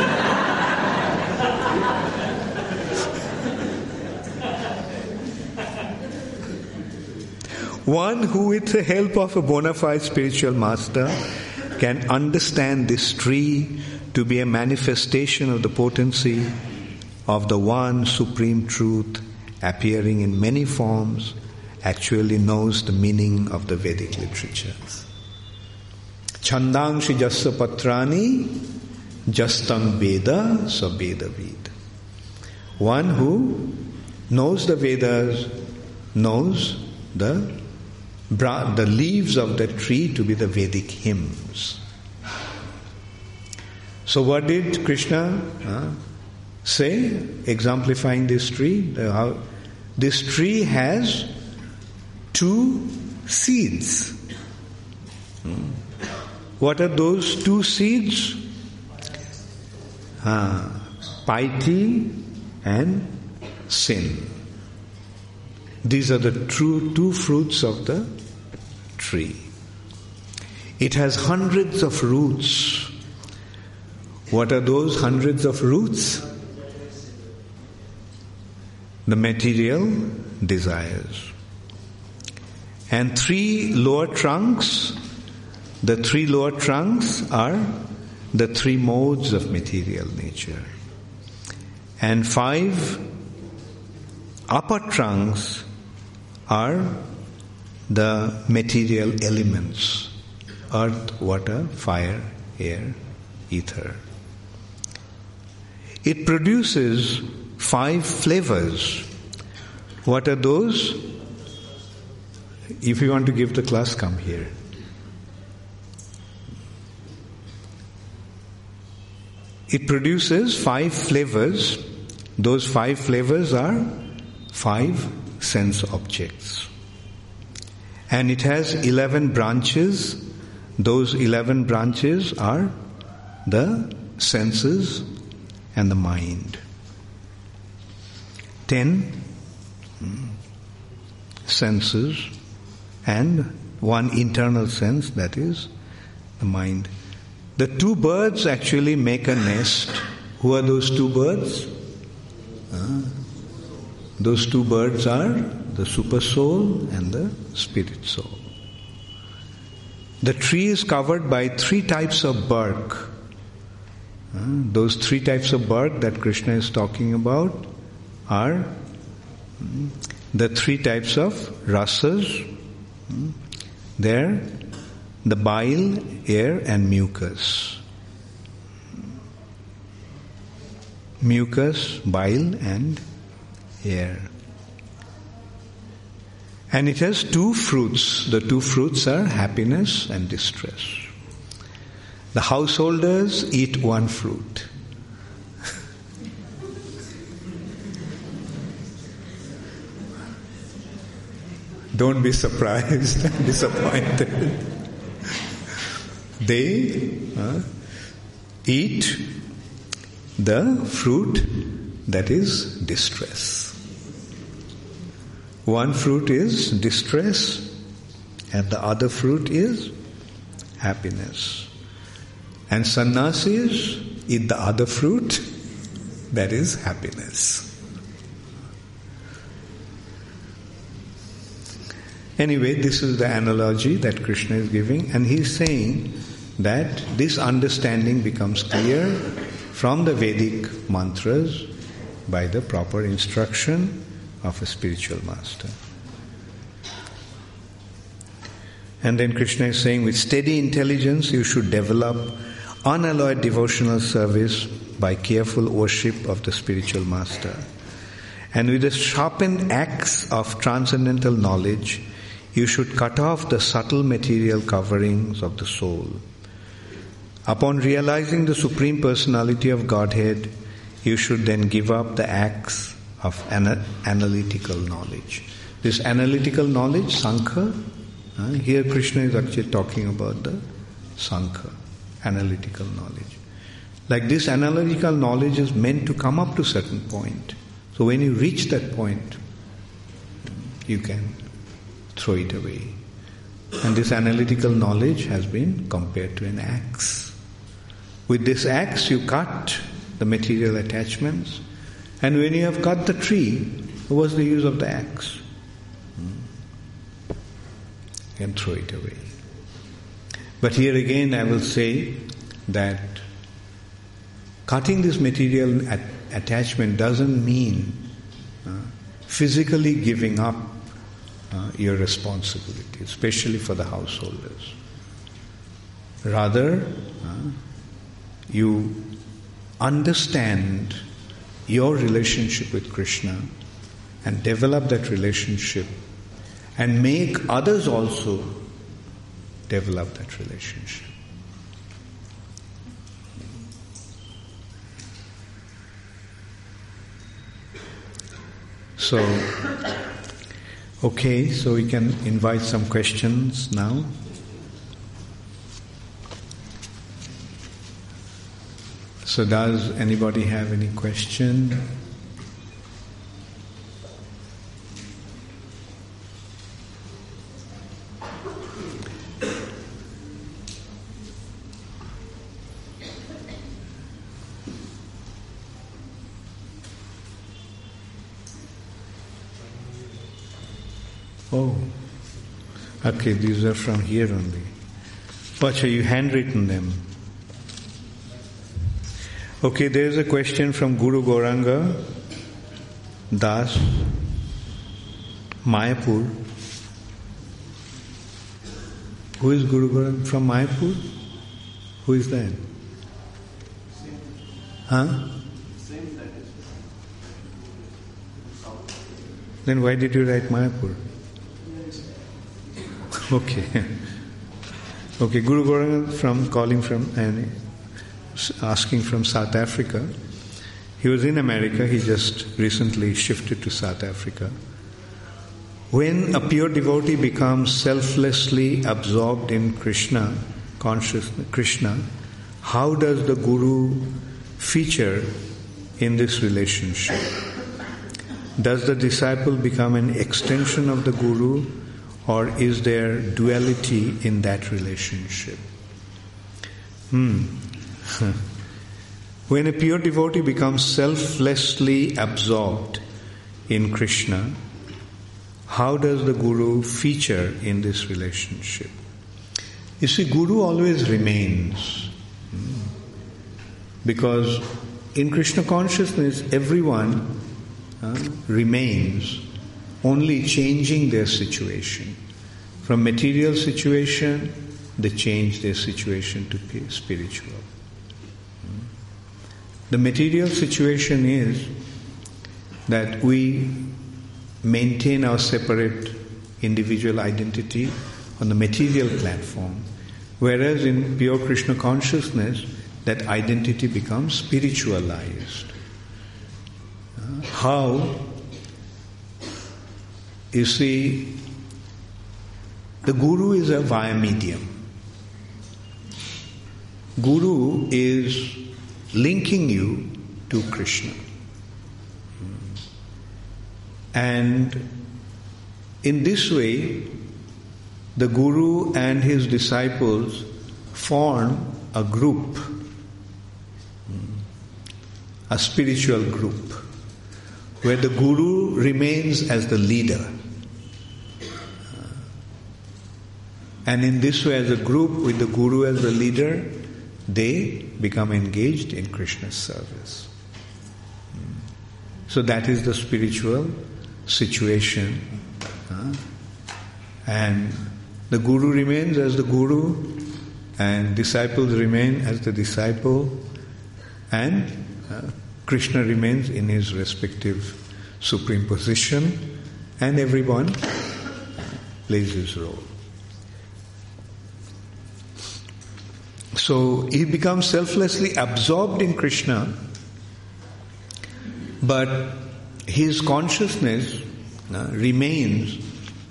One who, with the help of a bona fide spiritual master, can understand this tree to be a manifestation of the potency of the one supreme truth appearing in many forms, actually knows the meaning of the Vedic literatures. Chandangshi jassa patrani jastam veda sa veda vid. One who knows the Vedas knows the leaves of the tree to be the Vedic hymns. So what did Krishna say, exemplifying this tree? This tree has 2 seeds. What are those 2 seeds? Piety and sin. These are the true 2 fruits of the tree. It has hundreds of roots. What are those hundreds of roots? The material desires. And 3 lower trunks. The 3 lower trunks are the 3 modes of material nature. And 5 upper trunks are the material elements: earth, water, fire, air, ether. It produces 5 flavors. What are those? If you want to give the class, come here. It produces 5 flavors. Those 5 flavors are 5 sense objects. And it has 11 branches. Those 11 branches are the senses and the mind. 10 senses and 1 internal sense, that is the mind. The 2 birds actually make a nest. Who are those 2 birds? Those 2 birds are the super soul and the spirit soul. The tree is covered by 3 types of bark. Those 3 types of bark that Krishna is talking about are the 3 types of rasas. They're the bile, air, and mucus. Mucus, bile, and air. And it has 2 fruits. The 2 fruits are happiness and distress. The householders eat 1 fruit. Don't be surprised and disappointed. They eat the fruit that is distress. One fruit is distress and the other fruit is happiness. And sannyasis eat the other fruit, that is happiness. Anyway, this is the analogy that Krishna is giving, and he is saying that this understanding becomes clear from the Vedic mantras by the proper instruction of a spiritual master. And then Krishna is saying, with steady intelligence you should develop unalloyed devotional service by careful worship of the spiritual master. And with the sharpened axe of transcendental knowledge, you should cut off the subtle material coverings of the soul. Upon realizing the Supreme Personality of Godhead, you should then give up the axe of analytical knowledge. This analytical knowledge, Sankhya, here Krishna is actually talking about the Sankhya, analytical knowledge. Like this analytical knowledge is meant to come up to a certain point. So when you reach that point, you can throw it away. And this analytical knowledge has been compared to an axe. With this axe you cut the material attachments, and when you have cut the tree, what was the use of the axe? You can throw it away. But here again I will say that cutting this material attachment doesn't mean physically giving up your responsibility, especially for the householders. Rather, you understand your relationship with Krishna and develop that relationship and make others also develop that relationship. So, okay, so we can invite some questions now. So does anybody have any question? Oh, okay, these are from here only. Pacha, you handwritten them. Okay, there is a question from Guru Gauranga Das, Mayapur. Who is Guru Gauranga? From Mayapur? Who is that? Huh? Then why did you write Mayapur? Okay. Okay, Guru Gauranga calling from and asking from South Africa. He was in America, he just recently shifted to South Africa. When a pure devotee becomes selflessly absorbed in Krishna, consciousness, Krishna, how does the Guru feature in this relationship? Does the disciple become an extension of the Guru, or is there duality in that relationship? When a pure devotee becomes selflessly absorbed in Krishna, how does the Guru feature in this relationship? You see, Guru always remains. Because in Krishna consciousness, everyone remains, only changing their situation. From material situation, they change their situation to spiritual. The material situation is that we maintain our separate individual identity on the material platform, whereas in pure Krishna consciousness, that identity becomes spiritualized. How? You see, the Guru is a via medium. Guru is linking you to Krishna. And in this way, the Guru and his disciples form a group, a spiritual group, where the Guru remains as the leader. And in this way, as a group with the Guru as the leader, they become engaged in Krishna's service. So that is the spiritual situation. And the Guru remains as the Guru, and disciples remain as the disciple, and Krishna remains in his respective supreme position, and everyone plays his role. So he becomes selflessly absorbed in Krishna, but his consciousness remains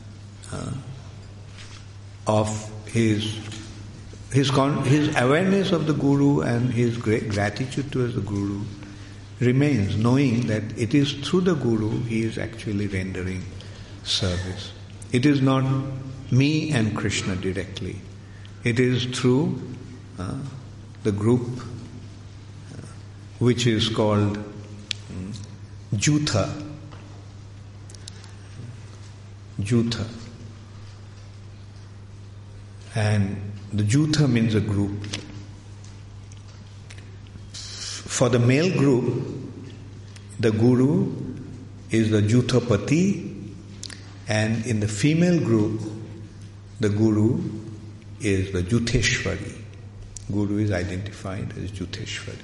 of his awareness of the Guru and his great gratitude towards the Guru remains, knowing that it is through the Guru he is actually rendering service. It is not me and Krishna directly. It is through the group which is called Jutha. Jutha. And the Jutha means a group. For the male group, the Guru is the Juthapati, and in the female group, the Guru is the Jutheshwari. Guru is identified as Jutheshwari.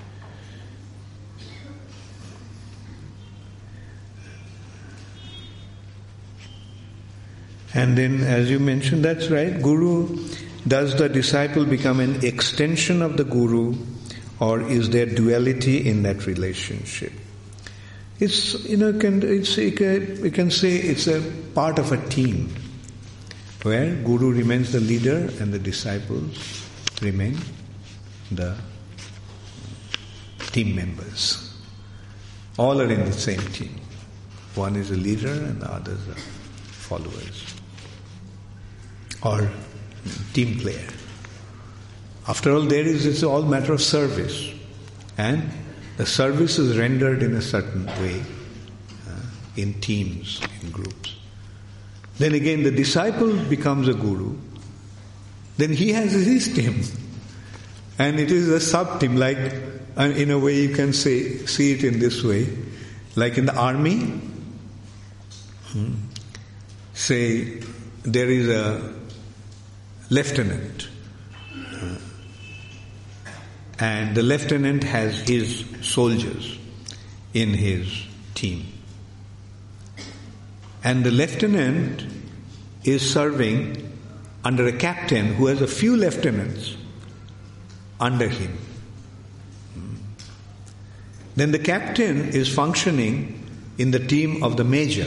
And then, as you mentioned, that's right, Guru, does the disciple become an extension of the Guru, or is there duality in that relationship? It's, we can say it's a part of a team, where Guru remains the leader and the disciples remain the team members. All are in the same team. One is a leader and the others are followers. Or team player. After all, it's all matter of service. And the service is rendered in a certain way, in teams, in groups. Then again, the disciple becomes a Guru. Then he has his team. And it is a sub-team, like, in a way you can see it in this way. Like in the army, say there is a lieutenant, and the lieutenant has his soldiers in his team. And the lieutenant is serving under a captain who has a few lieutenants under him. Then the captain is functioning in the team of the major.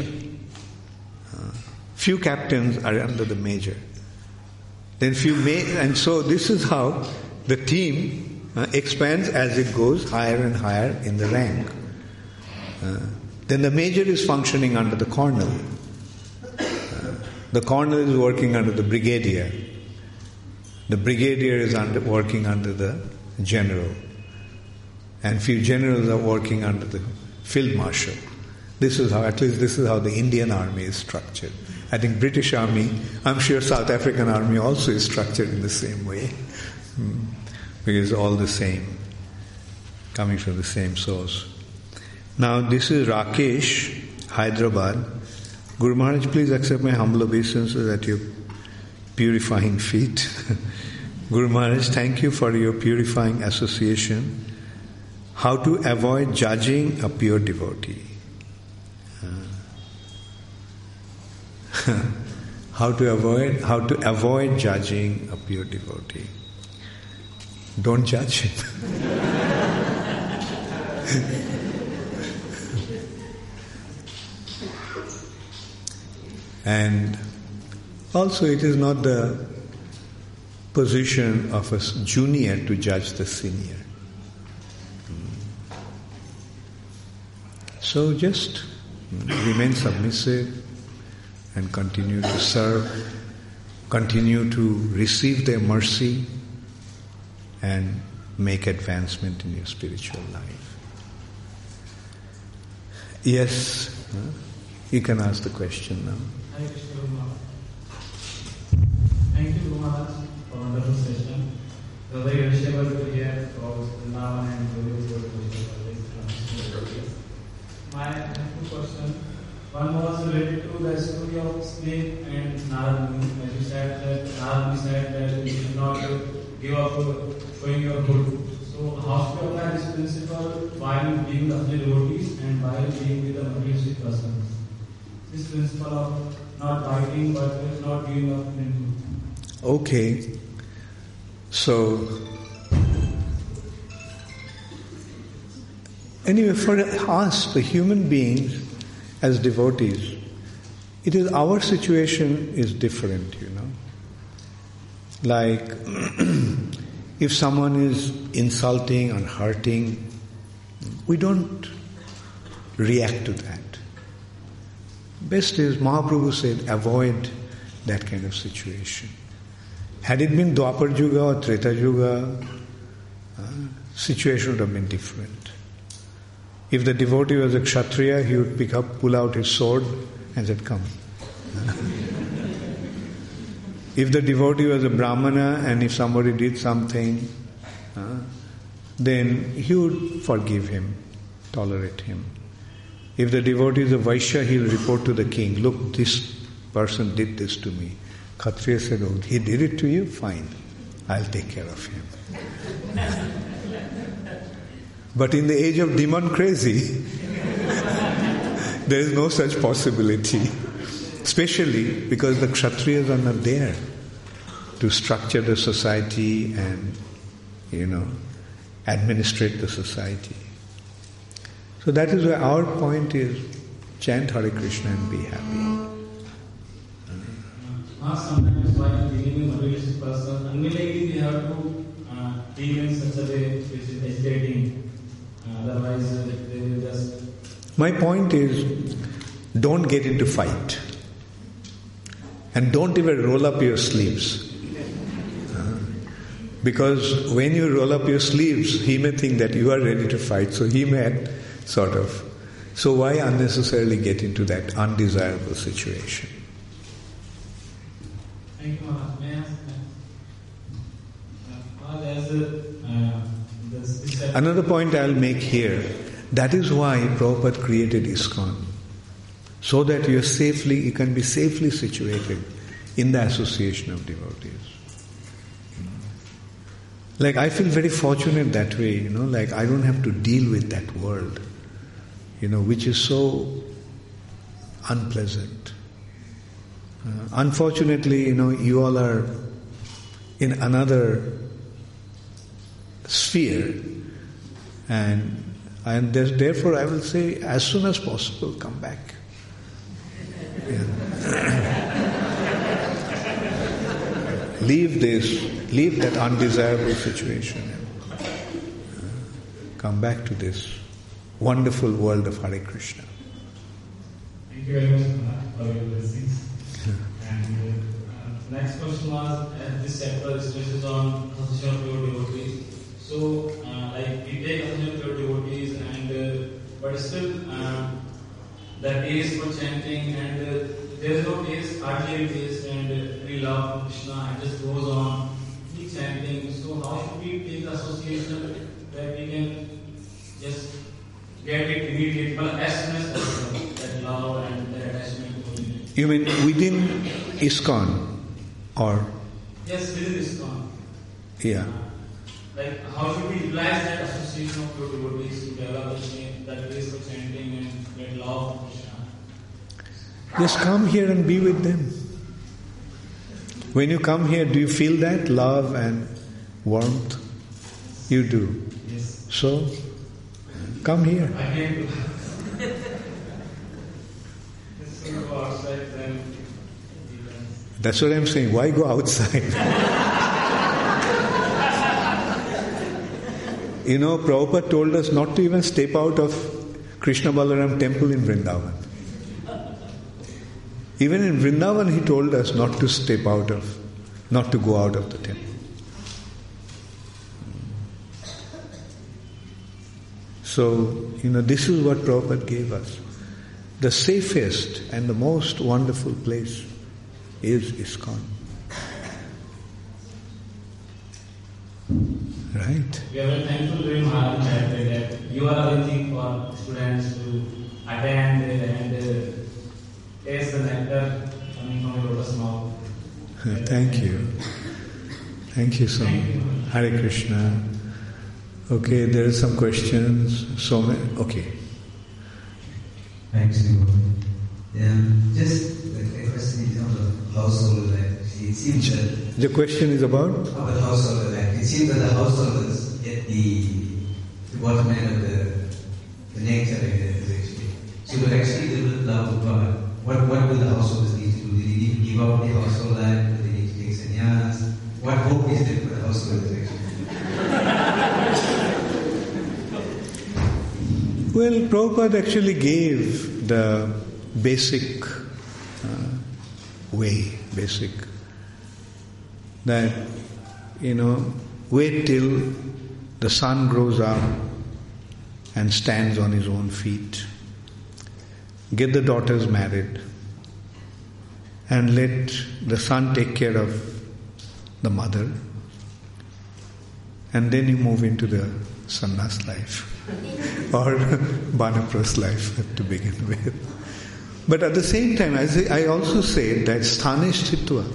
Few captains are under the major. Then and so this is how the team expands as it goes higher and higher in the rank. Then the major is functioning under the colonel. The colonel is working under the brigadier. The brigadier is working under the general. And few generals are working under the field marshal. This is how the Indian army is structured. I think British army, I'm sure South African army also is structured in the same way. Because it's all the same, coming from the same source. Now this is Rakesh, Hyderabad. Guru Maharaj, please accept my humble obeisances at your purifying feet. Guru Maharaj, thank you for your purifying association. How to avoid judging a pure devotee. How to avoid judging a pure devotee. Don't judge him. And also it is not the position of a junior to judge the senior. So just remain submissive and continue to serve, continue to receive their mercy and make advancement in your spiritual life. Yes, you can ask the question now. Thank you so much for a wonderful session. It was very reassuring to hear about Vrindavan and Jyotir's questions. I have two questions. One was related to the story of snake and Narad Muni. As you said that Narad Muni said that you should not give up showing your good. So how should we apply this principle while being with the devotees and while being with the materialistic persons? This principle of not biting but not giving up in good. Okay. So anyway, for us, the human beings, as devotees, it is our situation is different, Like, if someone is insulting and hurting, we don't react to that. Best is, Mahaprabhu said, avoid that kind of situation. Had it been Dwapar Yuga or Treta Yuga, situation would have been different. If the devotee was a Kshatriya, he would pull out his sword and said, come. If the devotee was a Brahmana and if somebody did something, then he would forgive him, tolerate him. If the devotee is a Vaishya, he'll report to the king, look, this person did this to me. Kshatriya said, oh, he did it to you? Fine, I'll take care of him. But in the age of demon crazy, there is no such possibility. Especially because the Kshatriyas are not there to structure the society and, administrate the society. So that is why our point is chant Hare Krishna and be happy. Sometimes while dealing with a religious person, unwillingly they have to deal in such a way which is agitating. Otherwise, they will just... My point is, don't get into fight. And don't even roll up your sleeves. Because when you roll up your sleeves, he may think that you are ready to fight, so he may So why unnecessarily get into that undesirable situation? Thank you, Maharaj. May I ask? Another point I'll make here, that is why Prabhupada created ISKCON. So that you can be safely situated in the association of devotees. Like, I feel very fortunate that way, like I don't have to deal with that world, which is so unpleasant. Unfortunately, you all are in another sphere, and therefore I will say, as soon as possible, come back. Leave that undesirable situation and come back to this wonderful world of Hare Krishna. Thank you very much for your blessings. And next question was, this chapter stresses on association of pure devotees. So, we take association of pure devotees, but still the taste for chanting, and there is no taste, hardly any taste, and any love for Krishna, and just goes on, keep chanting. So how should we take the association that we can just get it immediately, but as soon as possible, that love and that attachment to Holy? You mean within ISKCON or? Yes, within ISKCON. Yeah. How should we utilize that association of pure devotees to develop that taste for chanting and that love for Krishna? Just come here and be with them. When you come here, do you feel that love and warmth? You do. Yes. So, come here. I came to go outside, then That's what I'm saying. Why go outside? Prabhupada told us not to even step out of Krishna Balaram temple in Vrindavan. Even in Vrindavan he told us not to go out of the temple. So, this is what Prabhupada gave us. The safest and the most wonderful place is ISKCON. Right? We are very thankful to Maharaj that you are arranging for students to attend and taste the nectar coming from your lotus mouth. Thank you. Thank you so much. Hare Krishna. Okay, there are some questions. Okay. Thanks, Guru. Just a question in terms of household life. It seems that the question is about household life. It seems that the householders get the bottom end of the nature actually. So, but actually, they will love God. What will the householders need to do? Do they need to give up the household life? Do they need to take sannyas? What hope is there for the householders actually? Well, Prabhupada actually gave the basic that, wait till the son grows up and stands on his own feet. Get the daughters married and let the son take care of the mother, and then you move into the sannyas life or Banapras life to begin with. But at the same time, I also say that sthanishthitva,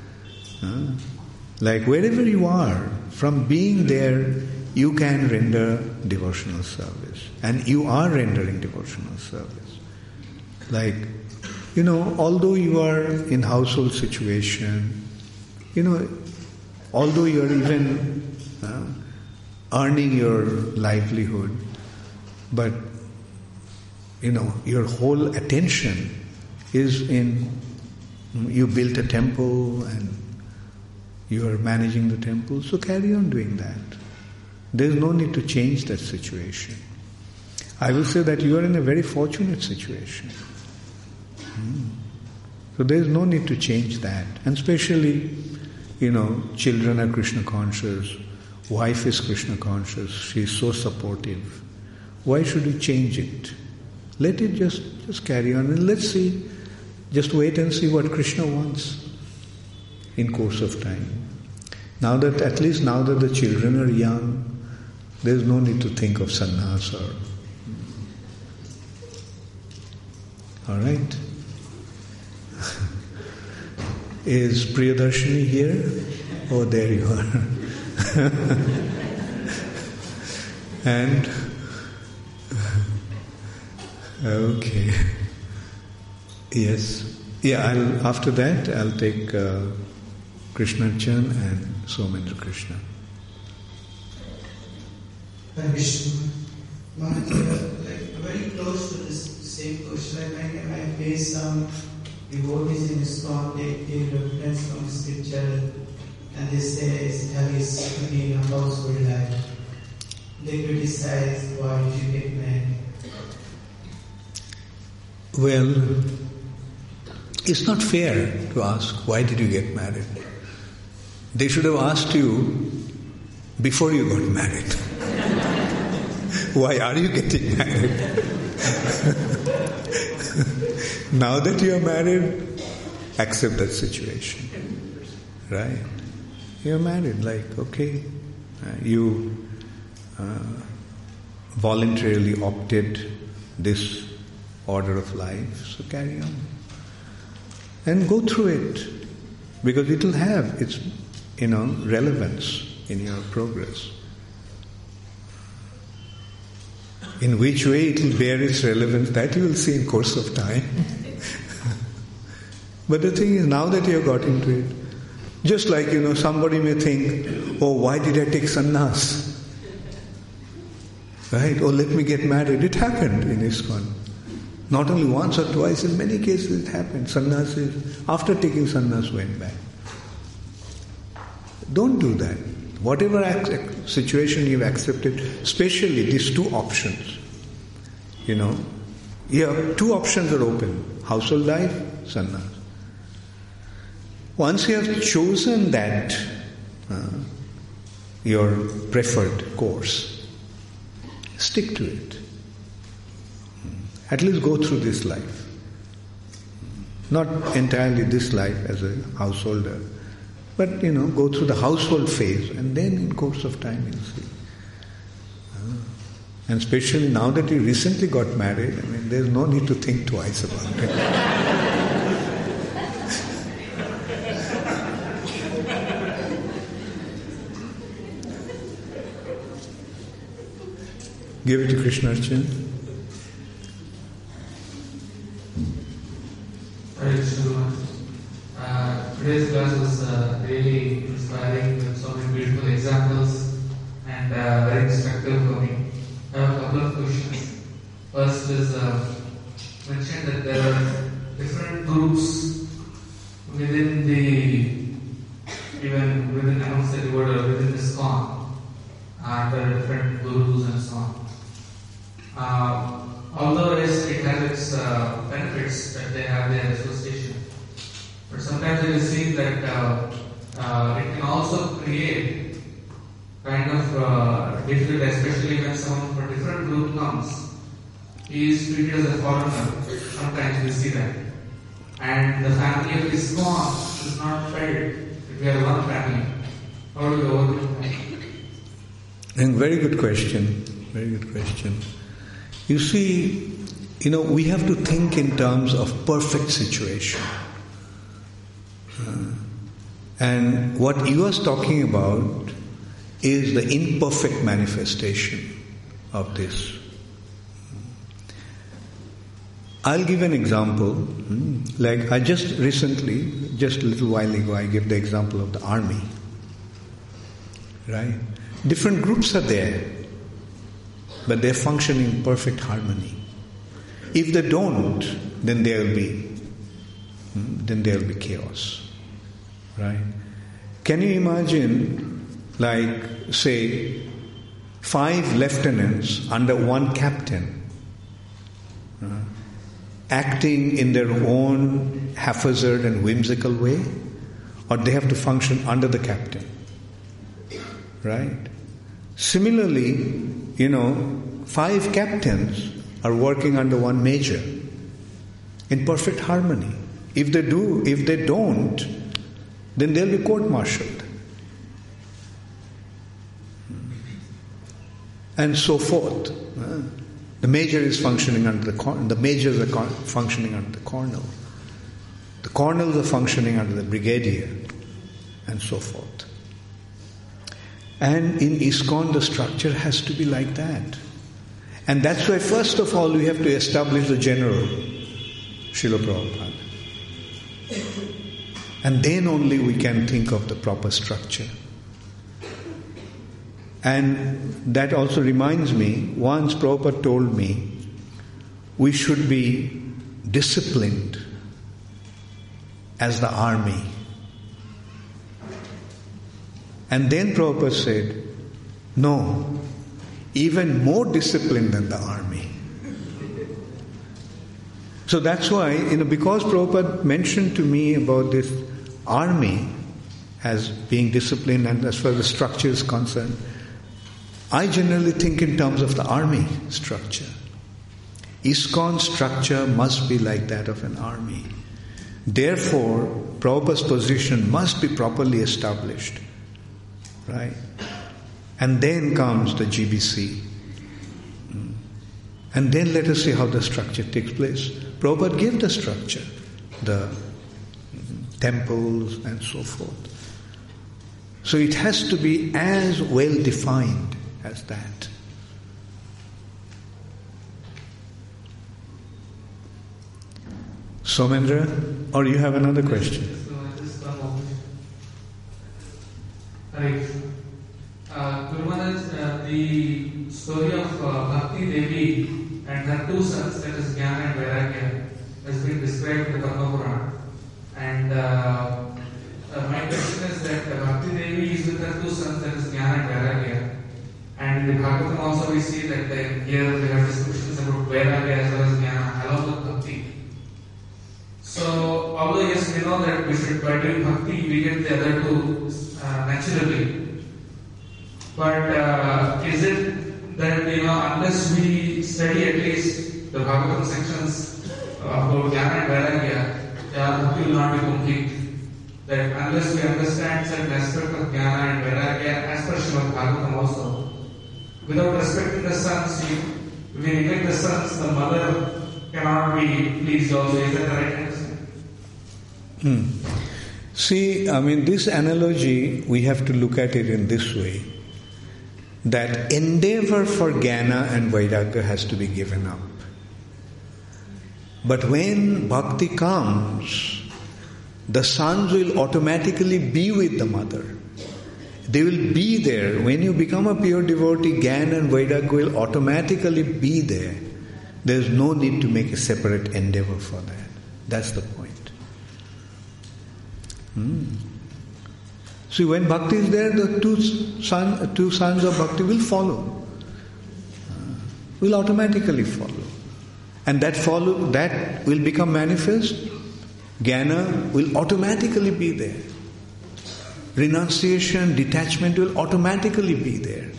like wherever you are, from being there, you can render devotional service. And you are rendering devotional service. Like, although you are in household situation, although you are even earning your livelihood, but your whole attention is in, you built a temple and you are managing the temple, so carry on doing that. There is no need to change that situation. I will say that you are in a very fortunate situation. So there is no need to change that. And especially, children are Krishna conscious, wife is Krishna conscious, she is so supportive. Why should we change it? Let it just carry on, and let's see, just wait and see what Krishna wants in course of time. At least now that the children are young, there is no need to think of sannyas or... Alright? Is Priyadarshini here? Oh, there you are. And okay, yes, after that I'll take Krishnachan and Somendra Krishna. Hare Krishna. Very close to this same question, I face some devotees in ISKCON, they take reference from scripture and they say hell is in a household life. They criticize why you get married. Well, it's not fair to ask, why did you get married? They should have asked you before you got married. Why are you getting married? Now that you are married, accept that situation. Right? You are married, okay. You voluntarily opted this order of life, so carry on. And go through it, because it will have its, relevance in your progress. In which way it will bear its relevance, that you will see in course of time. But the thing is, now that you have got into it, just like, somebody may think, oh, why did I take sannyas? Right? Oh, let me get married. It happened in ISKCON. Not only once or twice, in many cases it happened. Sannyasis, after taking sannyas, went back. Don't do that. Whatever situation you've accepted, especially these two options, you have two options are open: household life, sannyas. Once you have chosen that, your preferred course, stick to it. At least go through this life. Not entirely this life as a householder, but go through the household phase, and then in course of time you'll see. And especially now that you recently got married, there's no need to think twice about it. Give it to Krishna Archana. Today's class was really inspiring with so many beautiful examples and very instructive for me. I have a couple of questions. First is mentioned that there are different groups within amongst the devotees within ISKCON. There are different gurus and so on. Although it has its benefits that they have their association, but sometimes it is seen that it can also create kind of difficult, especially when someone from a different group comes. He is treated as a foreigner. Sometimes we see that. And the family of ISKCON is not felt that we are one family. How do we overcome that? And very good question. Very good question. You see, we have to think in terms of perfect situation. And what you are talking about is the imperfect manifestation of this. I'll give an example. Like I just a little while ago, I gave the example of the army. Right? Different groups are there, but they're functioning in perfect harmony. If they don't, then there will be chaos. Right? Can you imagine, like, say, 5 lieutenants under one captain, acting in their own haphazard and whimsical way, or they have to function under the captain? Right? Similarly, 5 captains are working under one major in perfect harmony. If they don't, then they'll be court-martialed. And so forth. The major is functioning under the colonel. The majors are functioning under the colonel. The colonels are functioning under the brigadier, and so forth. And in ISKCON, the structure has to be like that. And that's why, first of all, we have to establish the general, Srila Prabhupada. And then only we can think of the proper structure. And that also reminds me, once Prabhupada told me, we should be disciplined as the army. And then Prabhupada said, no, even more disciplined than the army. So that's why, because Prabhupada mentioned to me about this army as being disciplined and as far as the structure is concerned, I generally think in terms of the army structure. ISKCON structure must be like that of an army. Therefore, Prabhupada's position must be properly established. Right? And then comes the GBC. And then let us see how the structure takes place. Prabhupada gave the structure, the temples and so forth. So it has to be as well defined as that. Somendra, or you have another question? Right. Guru Maharaj, the story of Bhakti Devi and her 2 sons, that is Jnana and Vairagya, has been described in the Padma Purana. And my question is that Bhakti Devi is with her 2 sons, that is Jnana and Vairagya. And in the Bhagavatam also we see that here we have descriptions about Vairagya that by doing bhakti we get the other two naturally. But is it that unless we study at least the Bhagavatam sections about Jnana and Vairagya, our bhakti will not be complete? That unless we understand certain aspect of Jnana and Vairagya as per Srimad Bhagavatam also, without respecting the sons, if we neglect the sons, the mother cannot be pleased also. Is that the right understanding? See, this analogy, we have to look at it in this way, that endeavor for Jnana and Vairagya has to be given up. But when bhakti comes, the sons will automatically be with the mother. They will be there. When you become a pure devotee, Jnana and Vairagya will automatically be there. There is no need to make a separate endeavor for that. That's the point. See, when bhakti is there, the two sons of bhakti will follow. Will automatically follow. And that will become manifest. Jnana will automatically be there. Renunciation, detachment will automatically be there.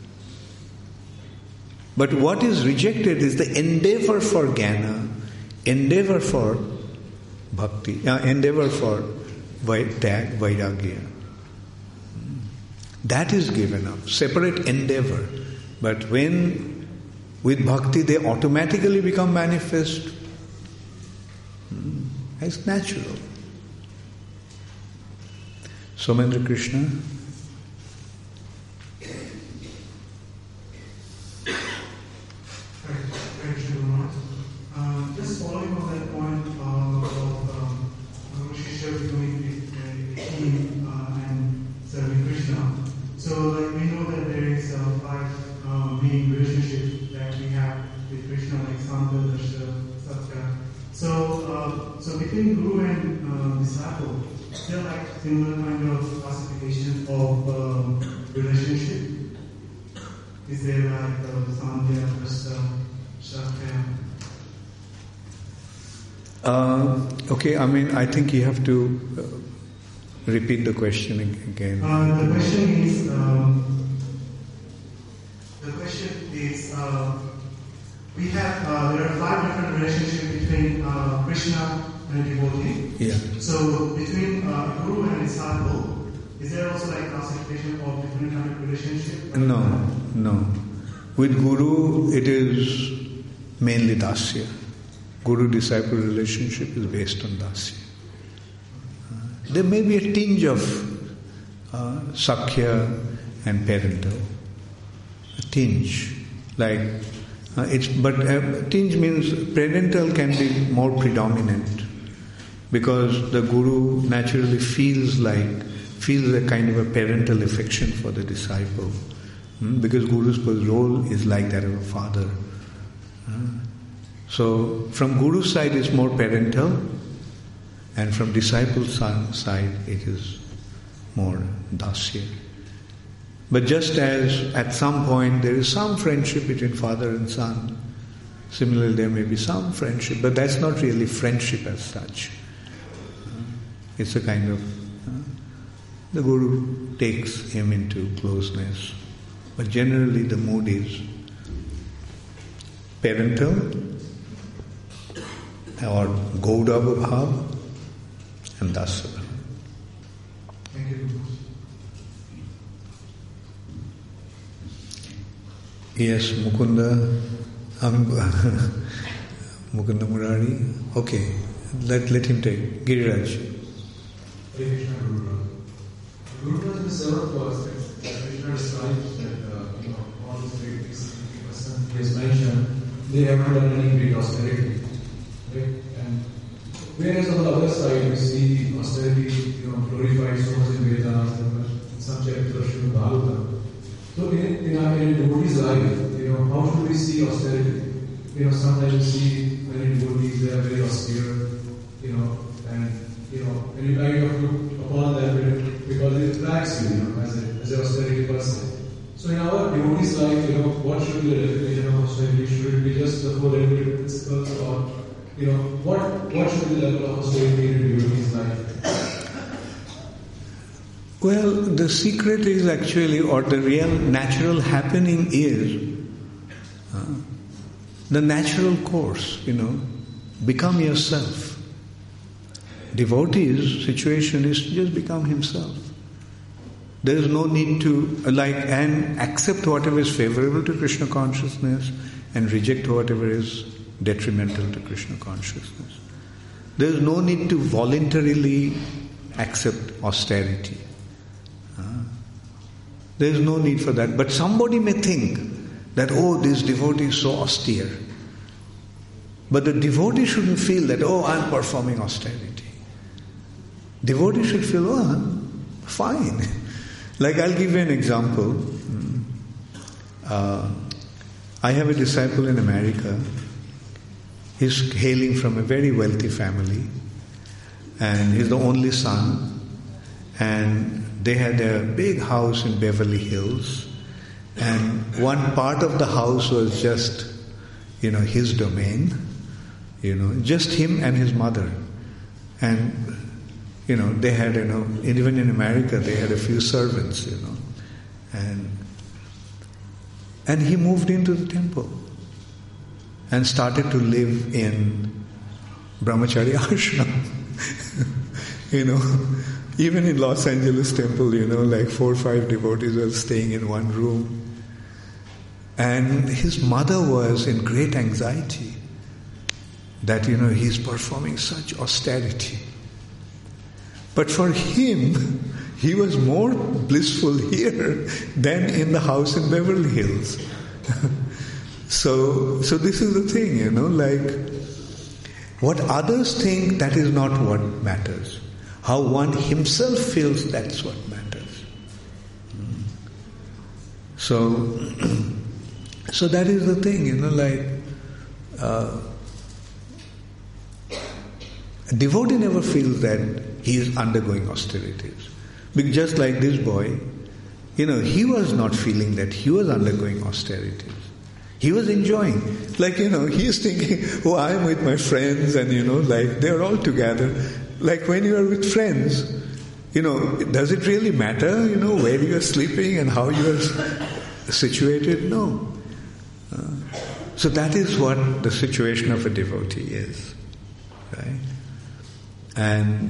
But what is rejected is the endeavor for Jnana, endeavor for bhakti, endeavor for Vairagya. That is given up, separate endeavor. But when with bhakti they automatically become manifest, it's natural. Somendra Krishna. Just following on that point of Shisha becoming a king and serving Krishna. So, we know that there is 5 main relationships that we have with Krishna, like Sangha, Darsha, Satya. So between Guru and disciple, is there like similar kind of classification of relationship? Is there like Sangha, Darsha, Satya? Okay, I think you have to repeat the question again. The question is, we have there are 5 different relationships between Krishna and devotee. Yeah. So between Guru and disciple, is there also like classification of different kind of relationship? No. With Guru, it is mainly Dasya. Guru-disciple relationship is based on Dasya. There may be a tinge of Sakhya and parental. A tinge. But tinge means parental can be more predominant because the Guru naturally feels a kind of a parental affection for the disciple. Because Guru's role is like that of a father. So from Guru's side it's more parental, and from disciple's side it is more dasya. But just as at some point there is some friendship between father and son, similarly there may be some friendship, but that's not really friendship as such. It's a kind of, the Guru takes him into closeness. But generally the mood is parental or Gauda Bhav and Dasa Bhav. Thank you. Yes, Mukunda Murari. Okay, let him take. Giriraj. Hare Krishna, Guru. Guru has been several aspects. Krishna describes that all the great person he has mentioned, they haven't done any great austerity. Right? And whereas on the other side we see austerity glorified so much in Vedas, in some chapters of Srimad Bhagavatam. So in a devotee's life, how should we see austerity? Sometimes we see many devotees, they are very austere, and when you kind of look upon them because it attracts you, as an austerity person. So in our devotee's life, what should be the definition of austerity? Should it be just the 4 elementary principles, or what should be the level of austerity in a devotee's life? Well, the secret is actually, or the real natural happening is the natural course, become yourself. Devotee's situation is to just become himself. There is no need to and accept whatever is favorable to Krishna consciousness and reject whatever is detrimental to Krishna consciousness. There is no need to voluntarily accept austerity. There is no need for that. But somebody may think that, this devotee is so austere. But the devotee shouldn't feel that, I'm performing austerity. Devotee should feel, I'm fine. Like, I'll give you an example. I have a disciple in America. He's hailing from a very wealthy family. And he's the only son. And they had a big house in Beverly Hills. And one part of the house was just, his domain. Just him and his mother. And they had, even in America, they had a few servants, And he moved into the temple and started to live in Brahmachari ashram. Even in Los Angeles temple, 4 or 5 devotees were staying in one room. And his mother was in great anxiety that, he's performing such austerity. But for him, he was more blissful here than in the house in Beverly Hills. So this is the thing, what others think, that is not what matters. How one himself feels, that's what matters. So that is the thing, a devotee never feels that he is undergoing austerities. Because just like this boy, he was not feeling that he was undergoing austerities. He was enjoying. He is thinking, I am with my friends and, they're all together. Like when you are with friends, does it really matter, where you are sleeping and how you are situated? No. So that is what the situation of a devotee is. Right? And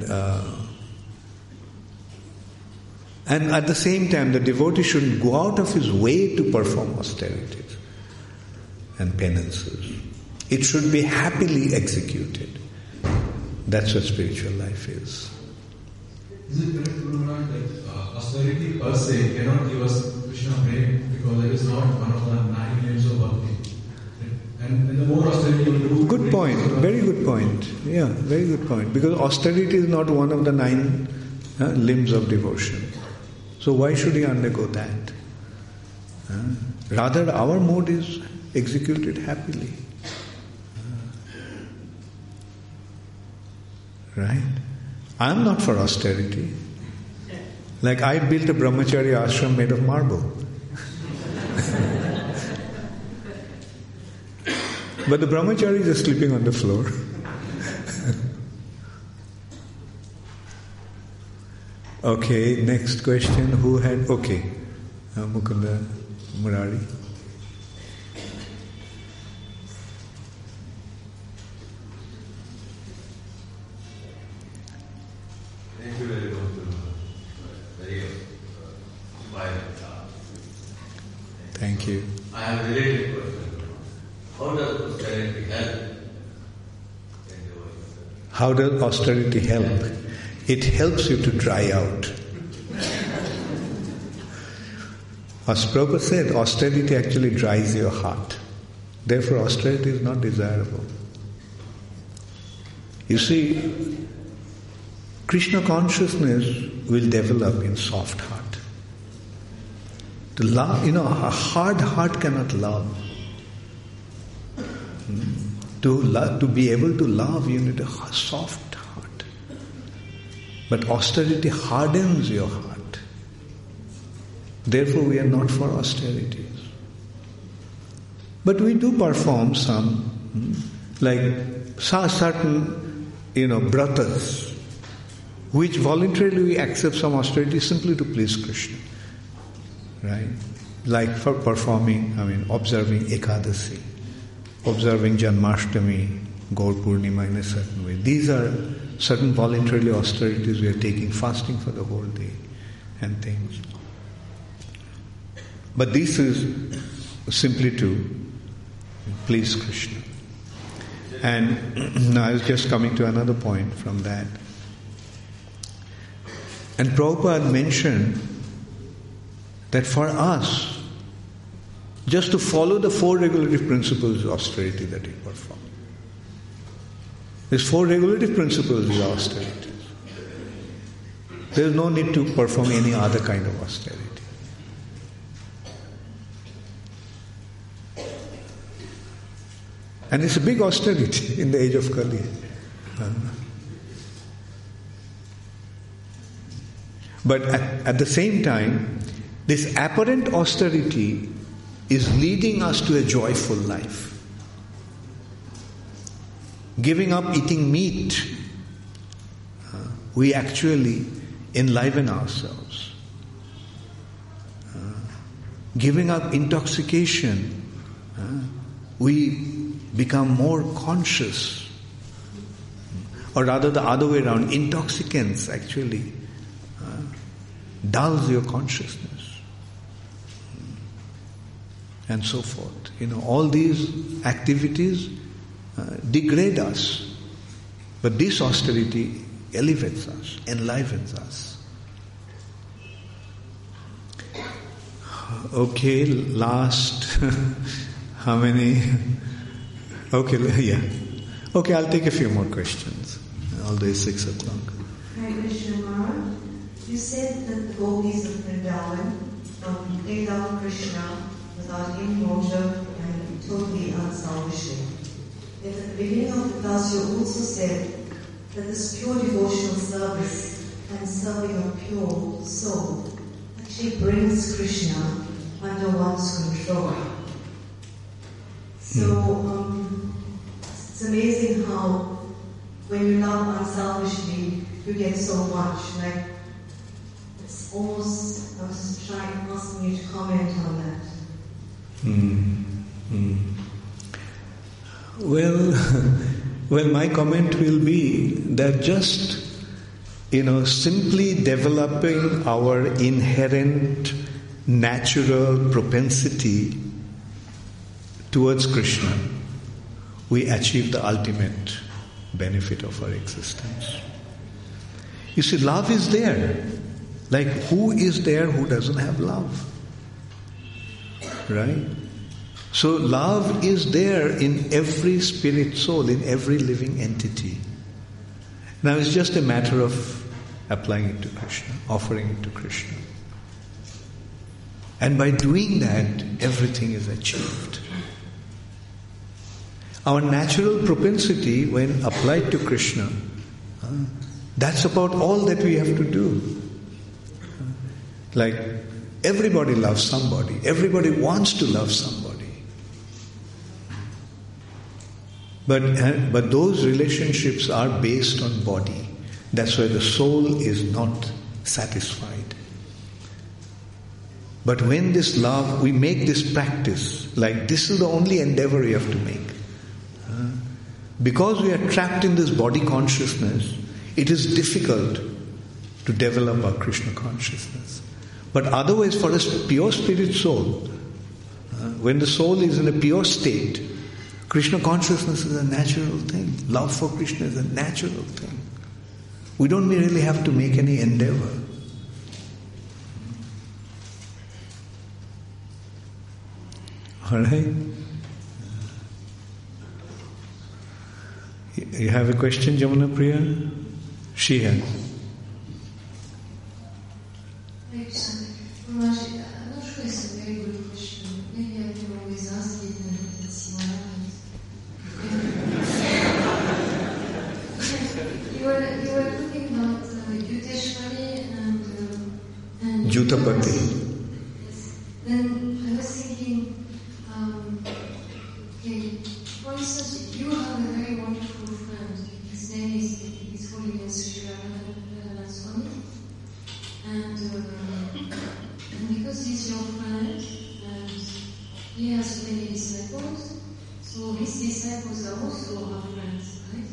at the same time, the devotee shouldn't go out of his way to perform austerities and penances. It should be happily executed. That's what spiritual life is. Is it correct, Guru Maharaj, that austerity per se cannot give us Krishna prema because it is not one of the 9 names of bhakti? And the more austerity you do... Good point. Very good point. Yeah, very good point. Because austerity is not one of the 9 limbs of devotion. So why should he undergo that? Rather, our mode is executed happily. Right? I am not for austerity. Like I built a brahmachari ashram made of marble. But the brahmacharis are sleeping on the floor. Okay, next question. Who had... Okay. Mukunda Murari. Thank you very much. Very inspiring. Thank you. I have a related question. How does austerity help? How does austerity help? It helps you to dry out. As Prabhupada said, austerity actually dries your heart. Therefore, austerity is not desirable. You see, Krishna consciousness will develop in soft heart. To love, a hard heart cannot love. To be able to love, you need a soft heart. But austerity hardens your heart. Therefore, we are not for austerities. But we do perform some, like certain, bratas. which voluntarily we accept some austerity simply to please Krishna. Right? Like for performing, observing Ekadasi, observing Janmashtami, Gaur Purnima in a certain way. These are certain voluntarily austerities we are taking, fasting for the whole day and things. But this is simply to please Krishna. And now I was just coming to another point from that. And Prabhupada mentioned that for us, just to follow the 4 regulative principles of austerity that we perform. These 4 regulative principles is austerity. There is no need to perform any other kind of austerity. And it's a big austerity in the age of Kali. But at the same time, this apparent austerity is leading us to a joyful life. Giving up eating meat, we actually enliven ourselves. Giving up intoxication, we become more conscious. Or rather the other way around, intoxicants actually dulls your consciousness. And so forth. All these activities degrade us. But this austerity elevates us, enlivens us. Okay, last, how many? Okay, yeah. Okay, I'll take a few more questions. Although it's 6 o'clock. Hare Krishna Maharaj, you said that the gopis of Vrindavan, they love Krishna without any motive and totally unselfishly. At the beginning of the class, you also said that this pure devotional service and serving a pure soul actually brings Krishna under one's control. So it's amazing how when you love unselfishly, you get so much. Like, it's almost, I was asking you to comment on that. Well, my comment will be that just, simply developing our inherent natural propensity towards Krishna, we achieve the ultimate benefit of our existence. You see, love is there. Like, who is there who doesn't have love? Right? So love is there in every spirit soul, in every living entity. Now it's just a matter of applying it to Krishna, offering it to Krishna. And by doing that, everything is achieved. Our natural propensity, when applied to Krishna, that's about all that we have to do. Like, everybody loves somebody. Everybody wants to love somebody. But those relationships are based on body. That's why the soul is not satisfied. But when this love, we make this practice, like this is the only endeavor we have to make. Because we are trapped in this body consciousness, it is difficult to develop our Krishna consciousness. But otherwise, for a pure spirit soul, when the soul is in a pure state, Krishna consciousness is a natural thing. Love for Krishna is a natural thing. We don't really have to make any endeavor. All right? You have a question, Jamuna Priya? She has. I'm not sure it's a very good question. Maybe I can always ask it and see what happens. You were talking about Yuteshwari and Jutapati. Yes. Then I was thinking, okay, for instance, you have a very wonderful friend. His name is His Holiness Sri disciples are also our friends, right?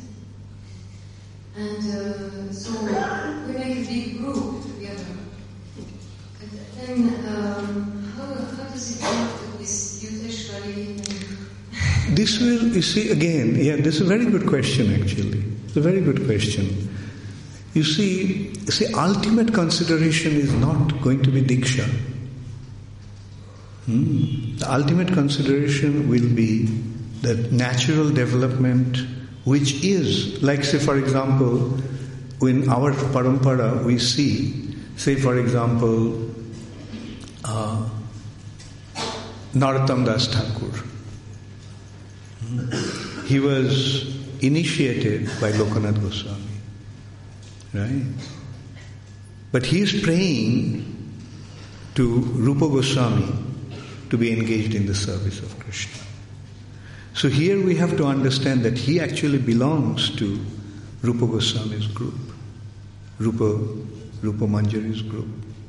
And so we make a big group together. And then how does it work with Yudhishthira? This will, you see, again, this is a very good question actually. It's a very good question. You see, ultimate consideration is not going to be Diksha. The ultimate consideration will be the natural development, which is, like say for example, in our parampara we see, say for example, Narottam Das Thakur. He was initiated by Lokanath Goswami, right? But he is praying to Rupa Goswami to be engaged in the service of Krishna. So here we have to understand that he actually belongs to Rupa Goswami's group, Rupa Manjari's group.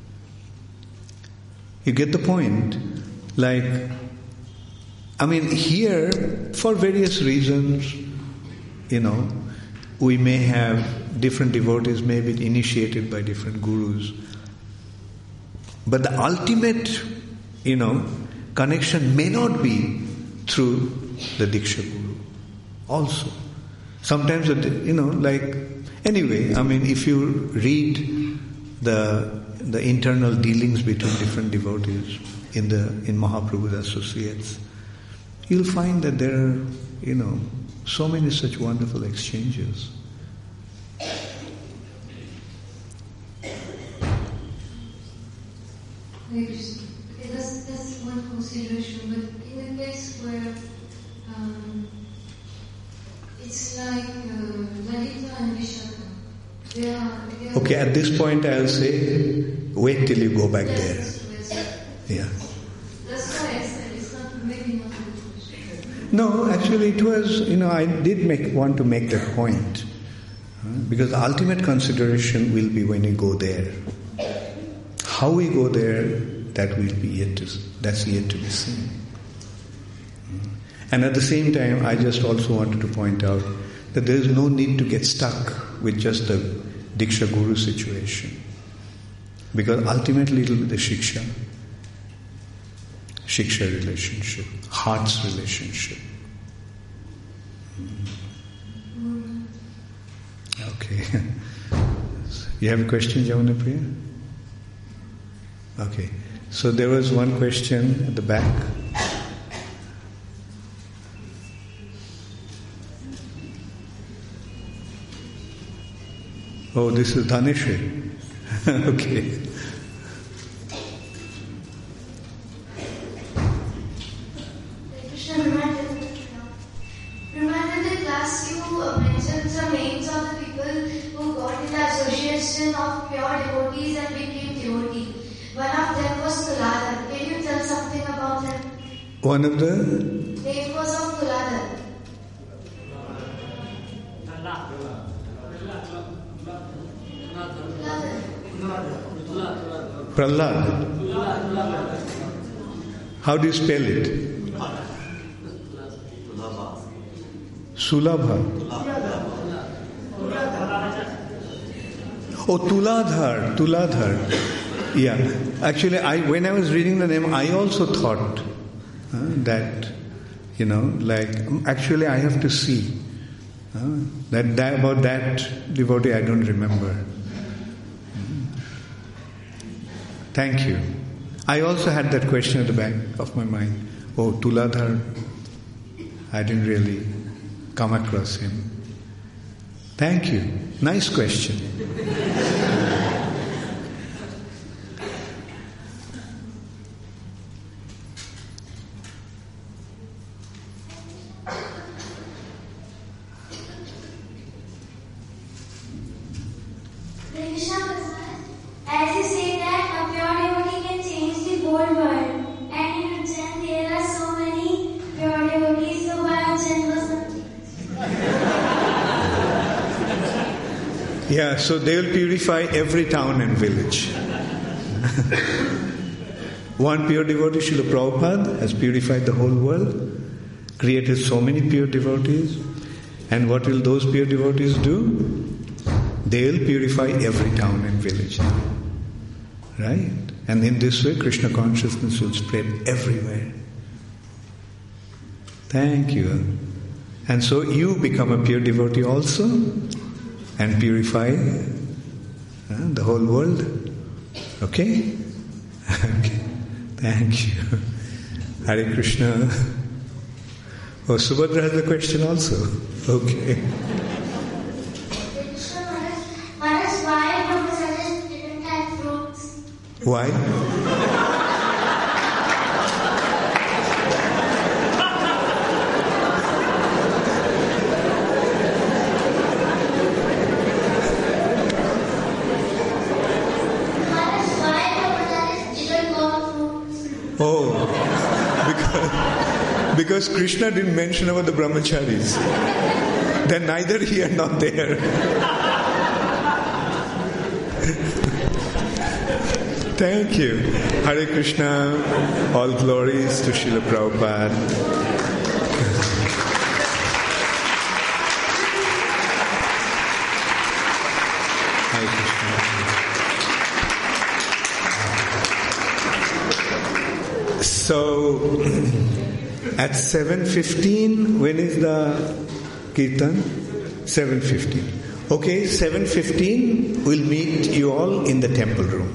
You get the point? Like, I mean, here, for various reasons, we may have different devotees, may be initiated by different gurus. But the ultimate, connection may not be through the Diksha Guru also. Sometimes, anyway, I mean, if you read the internal dealings between different devotees in Mahaprabhu's associates, you'll find that there are, so many such wonderful exchanges. That's one consideration, but in a case where it's like Lalita and Vishaka, they are... Okay, at this point I'll say, wait till you go back there. Yeah. That's why I said it's not maybe not a good question. No, actually it was, I did want to make that point. Because the ultimate consideration will be when you go there. How we go there, that's yet to be seen. And at the same time, I just also wanted to point out that there is no need to get stuck with just the Diksha Guru situation. Because ultimately it will be the Shiksha relationship, heart's relationship. Okay. You have a question, Jamuna Priya? Okay. So there was one question at the back. Oh, this is Dhaneshwari. Okay. Remember the class you mentioned some names of the people who got in the association of pure devotees and became devotee. One of them was Tuladhar. Can you tell something about him? One of the name was of Tuladhar. Prahlad. How do you spell it? Sulabha. Oh, Tuladhar. Yeah. Actually, when I was reading the name, I also thought that, actually I have to see. About that devotee I don't remember. Thank you. I also had that question at the back of my mind. Oh, Tuladhar. I didn't really come across him. Thank you. Nice question. As you say that a pure devotee can change the whole world, and in Ujjain there are so many pure devotees, so why Ujjain was not changed? Yeah, so they will purify every town and village. One pure devotee, Srila Prabhupada, has purified the whole world, created so many pure devotees. And what will those pure devotees do? They will purify every town and village now. Right? And in this way, Krishna consciousness will spread everywhere. Thank you. And so you become a pure devotee also and purify the whole world. Okay? Okay. Thank you. Hare Krishna. Oh, Subhadra has a question also. Okay. Maharaj, why Brahmacharis didn't have fruits? Why? Maharaj, why Brahmacharis didn't go fruits? Oh, because Krishna didn't mention about the brahmacharis. Then neither here nor there. Thank you. Hare Krishna. All glories to Srila Prabhupada. So, at 7:15, when is the Kirtan? 7:15. Okay, 7:15, we'll meet you all in the temple room.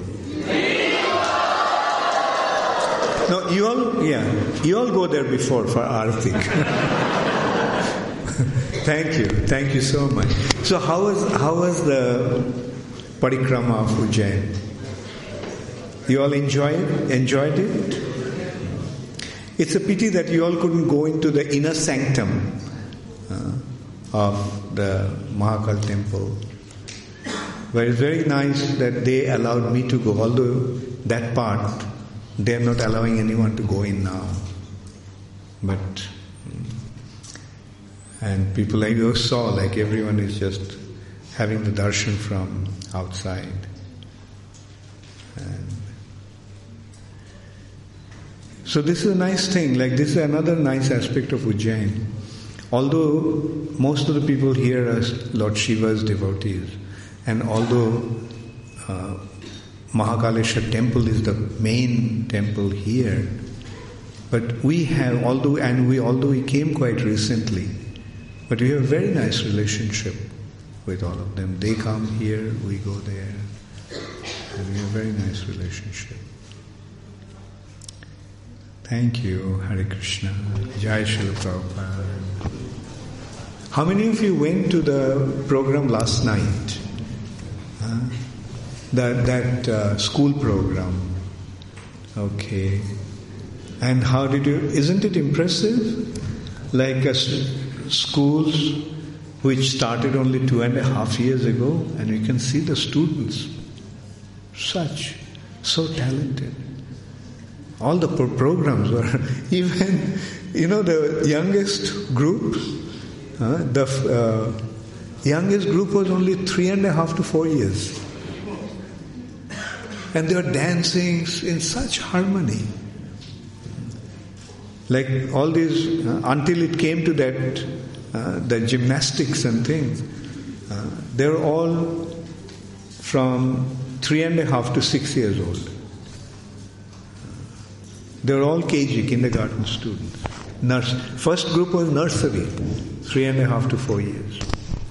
No, you all go there before for Artik. Thank you so much. So how was the parikrama of Ujjain? You all enjoyed it? It's a pity that you all couldn't go into the inner sanctum of the Mahakal temple. But it's very nice that they allowed me to go, although that part they're not allowing anyone to go in now. But and people like you saw, like everyone is just having the darshan from outside. And so this is a nice thing, like this is another nice aspect of Ujjain. Although most of the people here are Lord Shiva's devotees, and although Mahakaleshwar temple is the main temple here, but we have, although we came quite recently, but we have a very nice relationship with all of them. They come here, we go there, and we have a very nice relationship. Thank you, Hare Krishna. Jai Srila Prabhupada. How many of you went to the program last night? That school program. Okay. And how did you, isn't it impressive? Like schools which started only 2.5 years ago, and you can see the students, so talented. All the programs were, even, the youngest group, the youngest group was only 3.5 to 4 years. And they were dancing in such harmony. Like all these, until it came to that, the gymnastics and things, they were all from 3.5 to 6 years old. They were all KG, kindergarten students. First group was nursery, 3.5 to 4 years.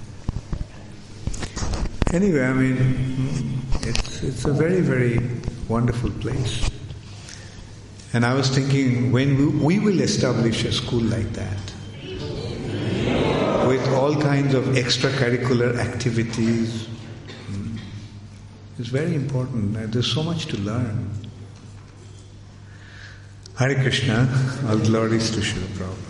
Anyway, I mean, it's a very, very wonderful place. And I was thinking, when we will establish a school like that, with all kinds of extracurricular activities, it's very important. There's so much to learn. Hare Krishna, all glories to Srila Prabhupada.